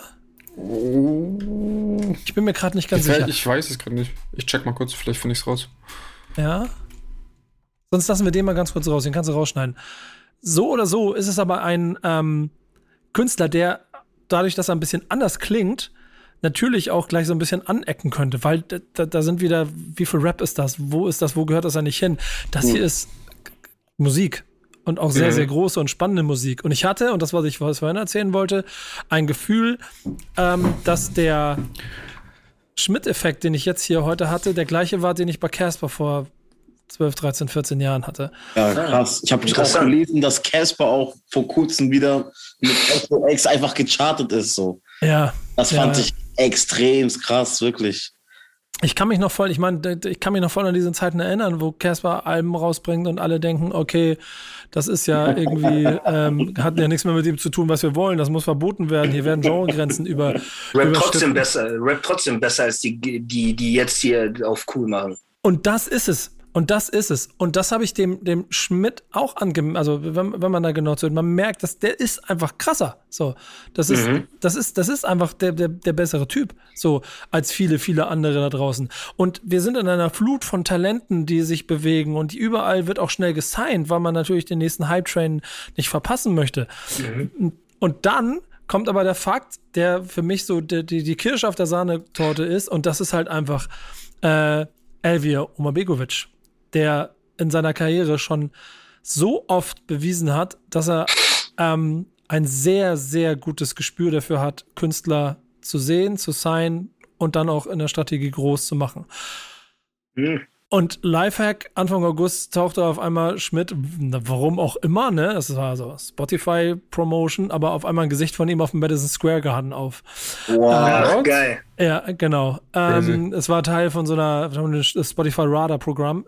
Ich bin mir gerade nicht ganz sicher. Ich weiß es gerade nicht. Ich check mal kurz, vielleicht finde ich es raus. Ja. Sonst lassen wir den mal ganz kurz raus, den kannst du rausschneiden. So oder so ist es aber ein Künstler, der dadurch, dass er ein bisschen anders klingt, natürlich auch gleich so ein bisschen anecken könnte, weil da sind wieder, wie viel Rap ist das? Wo ist das? Wo gehört das eigentlich hin? Das hier ist Musik und auch sehr, sehr große und spannende Musik. Und ich hatte, und das, was ich vorhin erzählen wollte, ein Gefühl, dass der Schmidt-Effekt, den ich jetzt hier heute hatte, der gleiche war, den ich bei Casper vor 12, 13, 14 Jahren hatte. Ja, krass. Ich habe auch gelesen, dass Casper auch vor kurzem wieder mit SOX einfach gechartet ist. So. Ja. Das fand ich extrem krass, wirklich. Ich kann mich noch voll an diese Zeiten erinnern, wo Casper Alben rausbringt und alle denken, okay, das ist ja irgendwie, hat ja nichts mehr mit dem zu tun, was wir wollen, das muss verboten werden, hier werden Genregrenzen Rap trotzdem besser als die jetzt hier auf cool machen. Und das ist es. Und das habe ich dem Schmidt auch also wenn man da genau zuhört, man merkt, dass der ist einfach krasser. So, das ist einfach der bessere Typ, so als viele andere da draußen. Und wir sind in einer Flut von Talenten, die sich bewegen und überall wird auch schnell gesigned, weil man natürlich den nächsten Hype-Train nicht verpassen möchte. Und dann kommt aber der Fakt, der für mich so die Kirsche auf der Sahnetorte ist, und das ist halt einfach Elvir Umabegovic, der in seiner Karriere schon so oft bewiesen hat, dass er ein sehr, sehr gutes Gespür dafür hat, Künstler zu sehen, zu signen und dann auch in der Strategie groß zu machen. Und Lifehack, Anfang August tauchte auf einmal Schmidt, warum auch immer, ne? Das war so Spotify-Promotion, aber auf einmal ein Gesicht von ihm auf dem Madison Square Garden auf. Wow, geil. Ja, genau. Es war Teil von so einer Spotify Radar-Programm.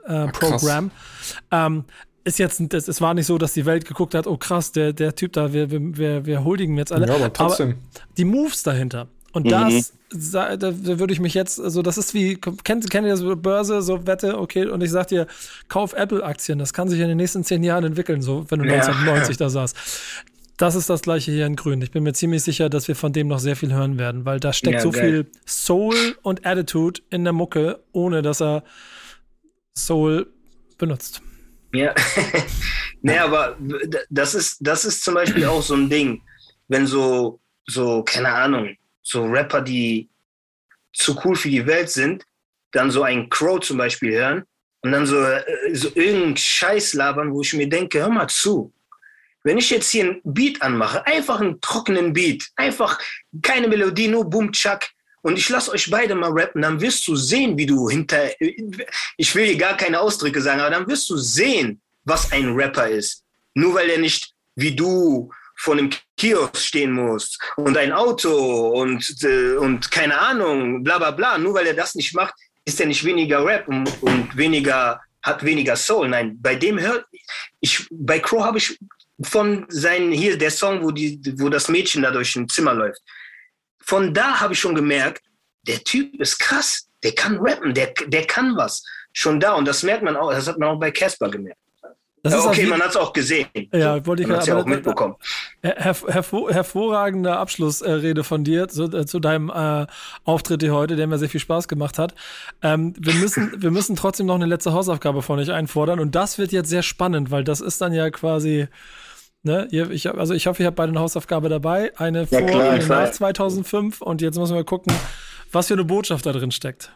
Es war nicht so, dass die Welt geguckt hat, oh krass, der Typ da, wir huldigen jetzt alle. Ja, aber trotzdem. Aber die Moves dahinter. Und da würde ich mich jetzt, also das ist wie, kennt ihr das Börse, so Wette, okay, und ich sag dir, kauf Apple-Aktien, das kann sich in den nächsten 10 Jahren entwickeln, so, wenn du 1990 da saßt. Das ist das Gleiche hier in Grün. Ich bin mir ziemlich sicher, dass wir von dem noch sehr viel hören werden, weil da steckt viel Soul und Attitude in der Mucke, ohne dass er Soul benutzt. Ja, nee, aber das ist zum Beispiel auch so ein Ding, wenn so, keine Ahnung, so Rapper, die zu cool für die Welt sind, dann so einen Crow zum Beispiel hören und dann so irgendeinen Scheiß labern, wo ich mir denke, hör mal zu. Wenn ich jetzt hier einen Beat anmache, einfach einen trockenen Beat, einfach keine Melodie, nur Boom, Chuck, und ich lasse euch beide mal rappen, dann wirst du sehen, wie du ich will hier gar keine Ausdrücke sagen, aber dann wirst du sehen, was ein Rapper ist. Nur weil er nicht wie du vor einem Kiosk stehen muss und ein Auto und keine Ahnung, bla bla bla. Nur weil er das nicht macht, ist er nicht weniger Rap und hat weniger Soul. Nein, bei Crow habe ich von der Song, wo das Mädchen da durch ein Zimmer läuft. Von da habe ich schon gemerkt, der Typ ist krass, der kann rappen, der kann was. Schon da, und das merkt man auch, das hat man auch bei Casper gemerkt. Okay, man hat es auch gesehen. Ja, wollte ich ja auch mitbekommen. Hervorragende Abschlussrede von dir zu deinem Auftritt hier heute, der mir sehr viel Spaß gemacht hat. Wir müssen trotzdem noch eine letzte Hausaufgabe von euch einfordern, und das wird jetzt sehr spannend, weil das ist dann ja quasi, ne, ich hoffe, ihr habt beide eine Hausaufgabe dabei, eine vor und eine nach 2005, und jetzt müssen wir gucken, was für eine Botschaft da drin steckt.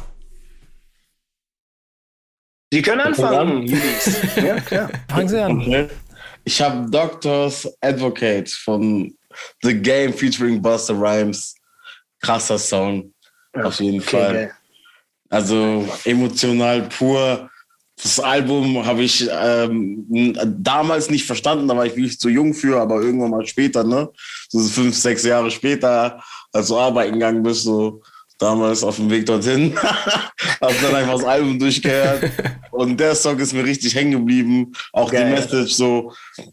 Sie können anfangen, Julis. Ja, klar. Fangen Sie an. Okay. Ich habe Doctor's Advocate von The Game featuring Busta Rhymes. Krasser Song, auf jeden Fall. Geil. Also emotional pur. Das Album habe ich damals nicht verstanden, da war ich wirklich zu jung für, aber irgendwann mal später, ne? So 5, 6 Jahre später, als du arbeiten gegangen bist, so damals auf dem Weg dorthin, hab dann einfach das Album durchgehört und der Song ist mir richtig hängen geblieben. Auch geil. Die Message so,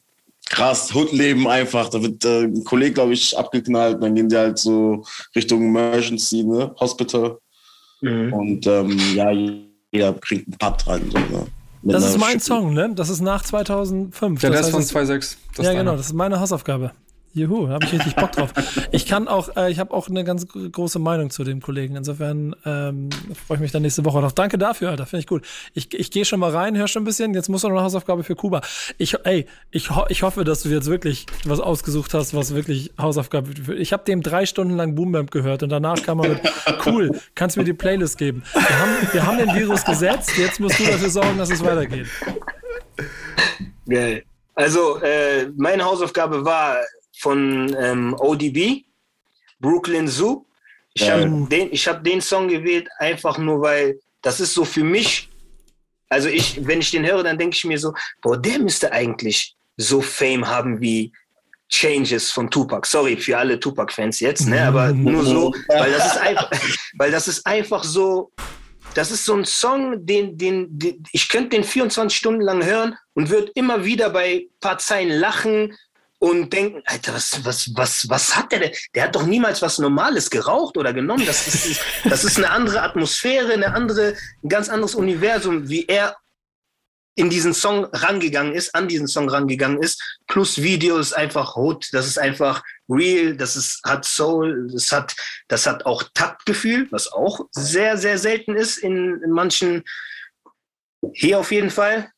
krass, Hoodleben einfach. Da wird ein Kollege, glaube ich, abgeknallt. Und dann gehen die halt so Richtung Emergency, ne? Hospital. Und jeder kriegt einen Part rein. So, ne? Das ist mein Song, ne? Das ist nach 2005. Ja, das ist von 2.6. Ja, genau, das ist meine Hausaufgabe. Juhu, da habe ich richtig Bock drauf. Ich habe auch eine ganz große Meinung zu dem Kollegen. Insofern freue ich mich dann nächste Woche drauf. Danke dafür, Alter, finde ich gut. Ich gehe schon mal rein, hör schon ein bisschen. Jetzt muss noch eine Hausaufgabe für Kuba. Ich hoffe, dass du jetzt wirklich was ausgesucht hast, was wirklich Hausaufgabe für. Ich habe dem 3 Stunden lang Boom Bap gehört und danach kam er mit, cool, kannst du mir die Playlist geben. Wir haben den Virus gesetzt, jetzt musst du dafür sorgen, dass es weitergeht. Geil. Also, meine Hausaufgabe war von ODB, Brooklyn Zoo. Ich hab den Song gewählt, einfach nur, weil das ist so für mich, also wenn ich den höre, dann denke ich mir so, boah, der müsste eigentlich so Fame haben wie Changes von Tupac. Sorry für alle Tupac-Fans jetzt, ne? Aber nur so, weil das ist einfach so, das ist so ein Song, den ich könnte den 24 Stunden lang hören und würde immer wieder bei ein paar Zeilen lachen und denken, Alter, was hat der denn? Der hat doch niemals was Normales geraucht oder genommen. Das ist eine andere Atmosphäre, ein ganz anderes Universum, wie er an diesen Song rangegangen ist. Plus Video ist einfach Hood, das ist einfach real, hat Soul, das hat auch Taktgefühl, was auch sehr, sehr selten ist in manchen, hier auf jeden Fall.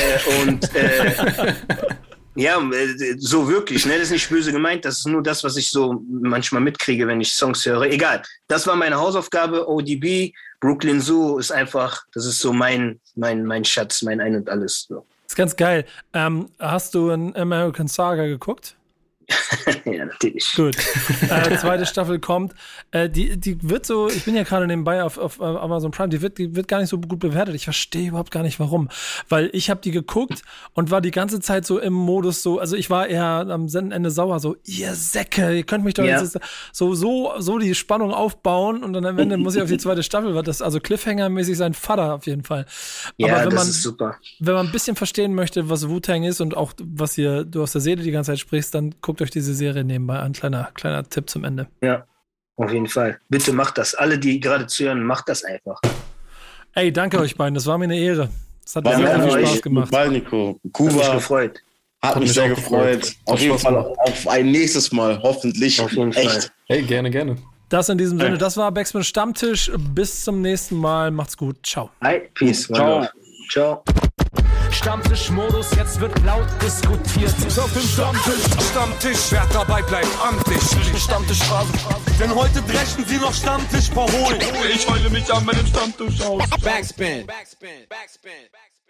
Ja, so wirklich, ne? Das ist nicht böse gemeint, das ist nur das, was ich so manchmal mitkriege, wenn ich Songs höre. Egal, das war meine Hausaufgabe, ODB, Brooklyn Zoo ist einfach, das ist so mein Schatz, mein Ein und Alles. So. Das ist ganz geil. Hast du ein American Saga geguckt? Ja, natürlich. Gut. Zweite Staffel kommt. Die wird so, ich bin ja gerade nebenbei auf Amazon Prime, die wird gar nicht so gut bewertet. Ich verstehe überhaupt gar nicht, warum. Weil ich habe die geguckt und war die ganze Zeit so im Modus so, also ich war eher am Ende sauer, so, ihr Säcke, ihr könnt mich doch jetzt so die Spannung aufbauen und dann am Ende muss ich auf die zweite Staffel, weil das also Cliffhanger-mäßig sein Vater auf jeden Fall. Ja, aber das ist super. Wenn man ein bisschen verstehen möchte, was Wu-Tang ist und auch was du aus der Seele die ganze Zeit sprichst, dann guckt euch diese Serie nebenbei an. Kleiner Tipp zum Ende. Ja, auf jeden Fall. Bitte macht das. Alle, die gerade zuhören, macht das einfach. Ey, danke euch beiden. Das war mir eine Ehre. Das hat mir sehr viel Spaß gemacht. Mal, Nico. Kuba. Hat mich gefreut. Hat mich sehr gefreut. Auf jeden Fall auf ein nächstes Mal. Hoffentlich. Auf jeden Fall. Hey, gerne. Das in diesem Sinne. Das war Backspin Stammtisch. Bis zum nächsten Mal. Macht's gut. Ciao. Hi. Peace. Ciao. Stammtischmodus, jetzt wird laut diskutiert. Auf dem Stammtisch, wer dabei bleibt, amtlich. Stammtischphase, denn heute brechen sie noch Stammtisch verholen. Ich heule mich an meinem Stammtisch aus. Backspin.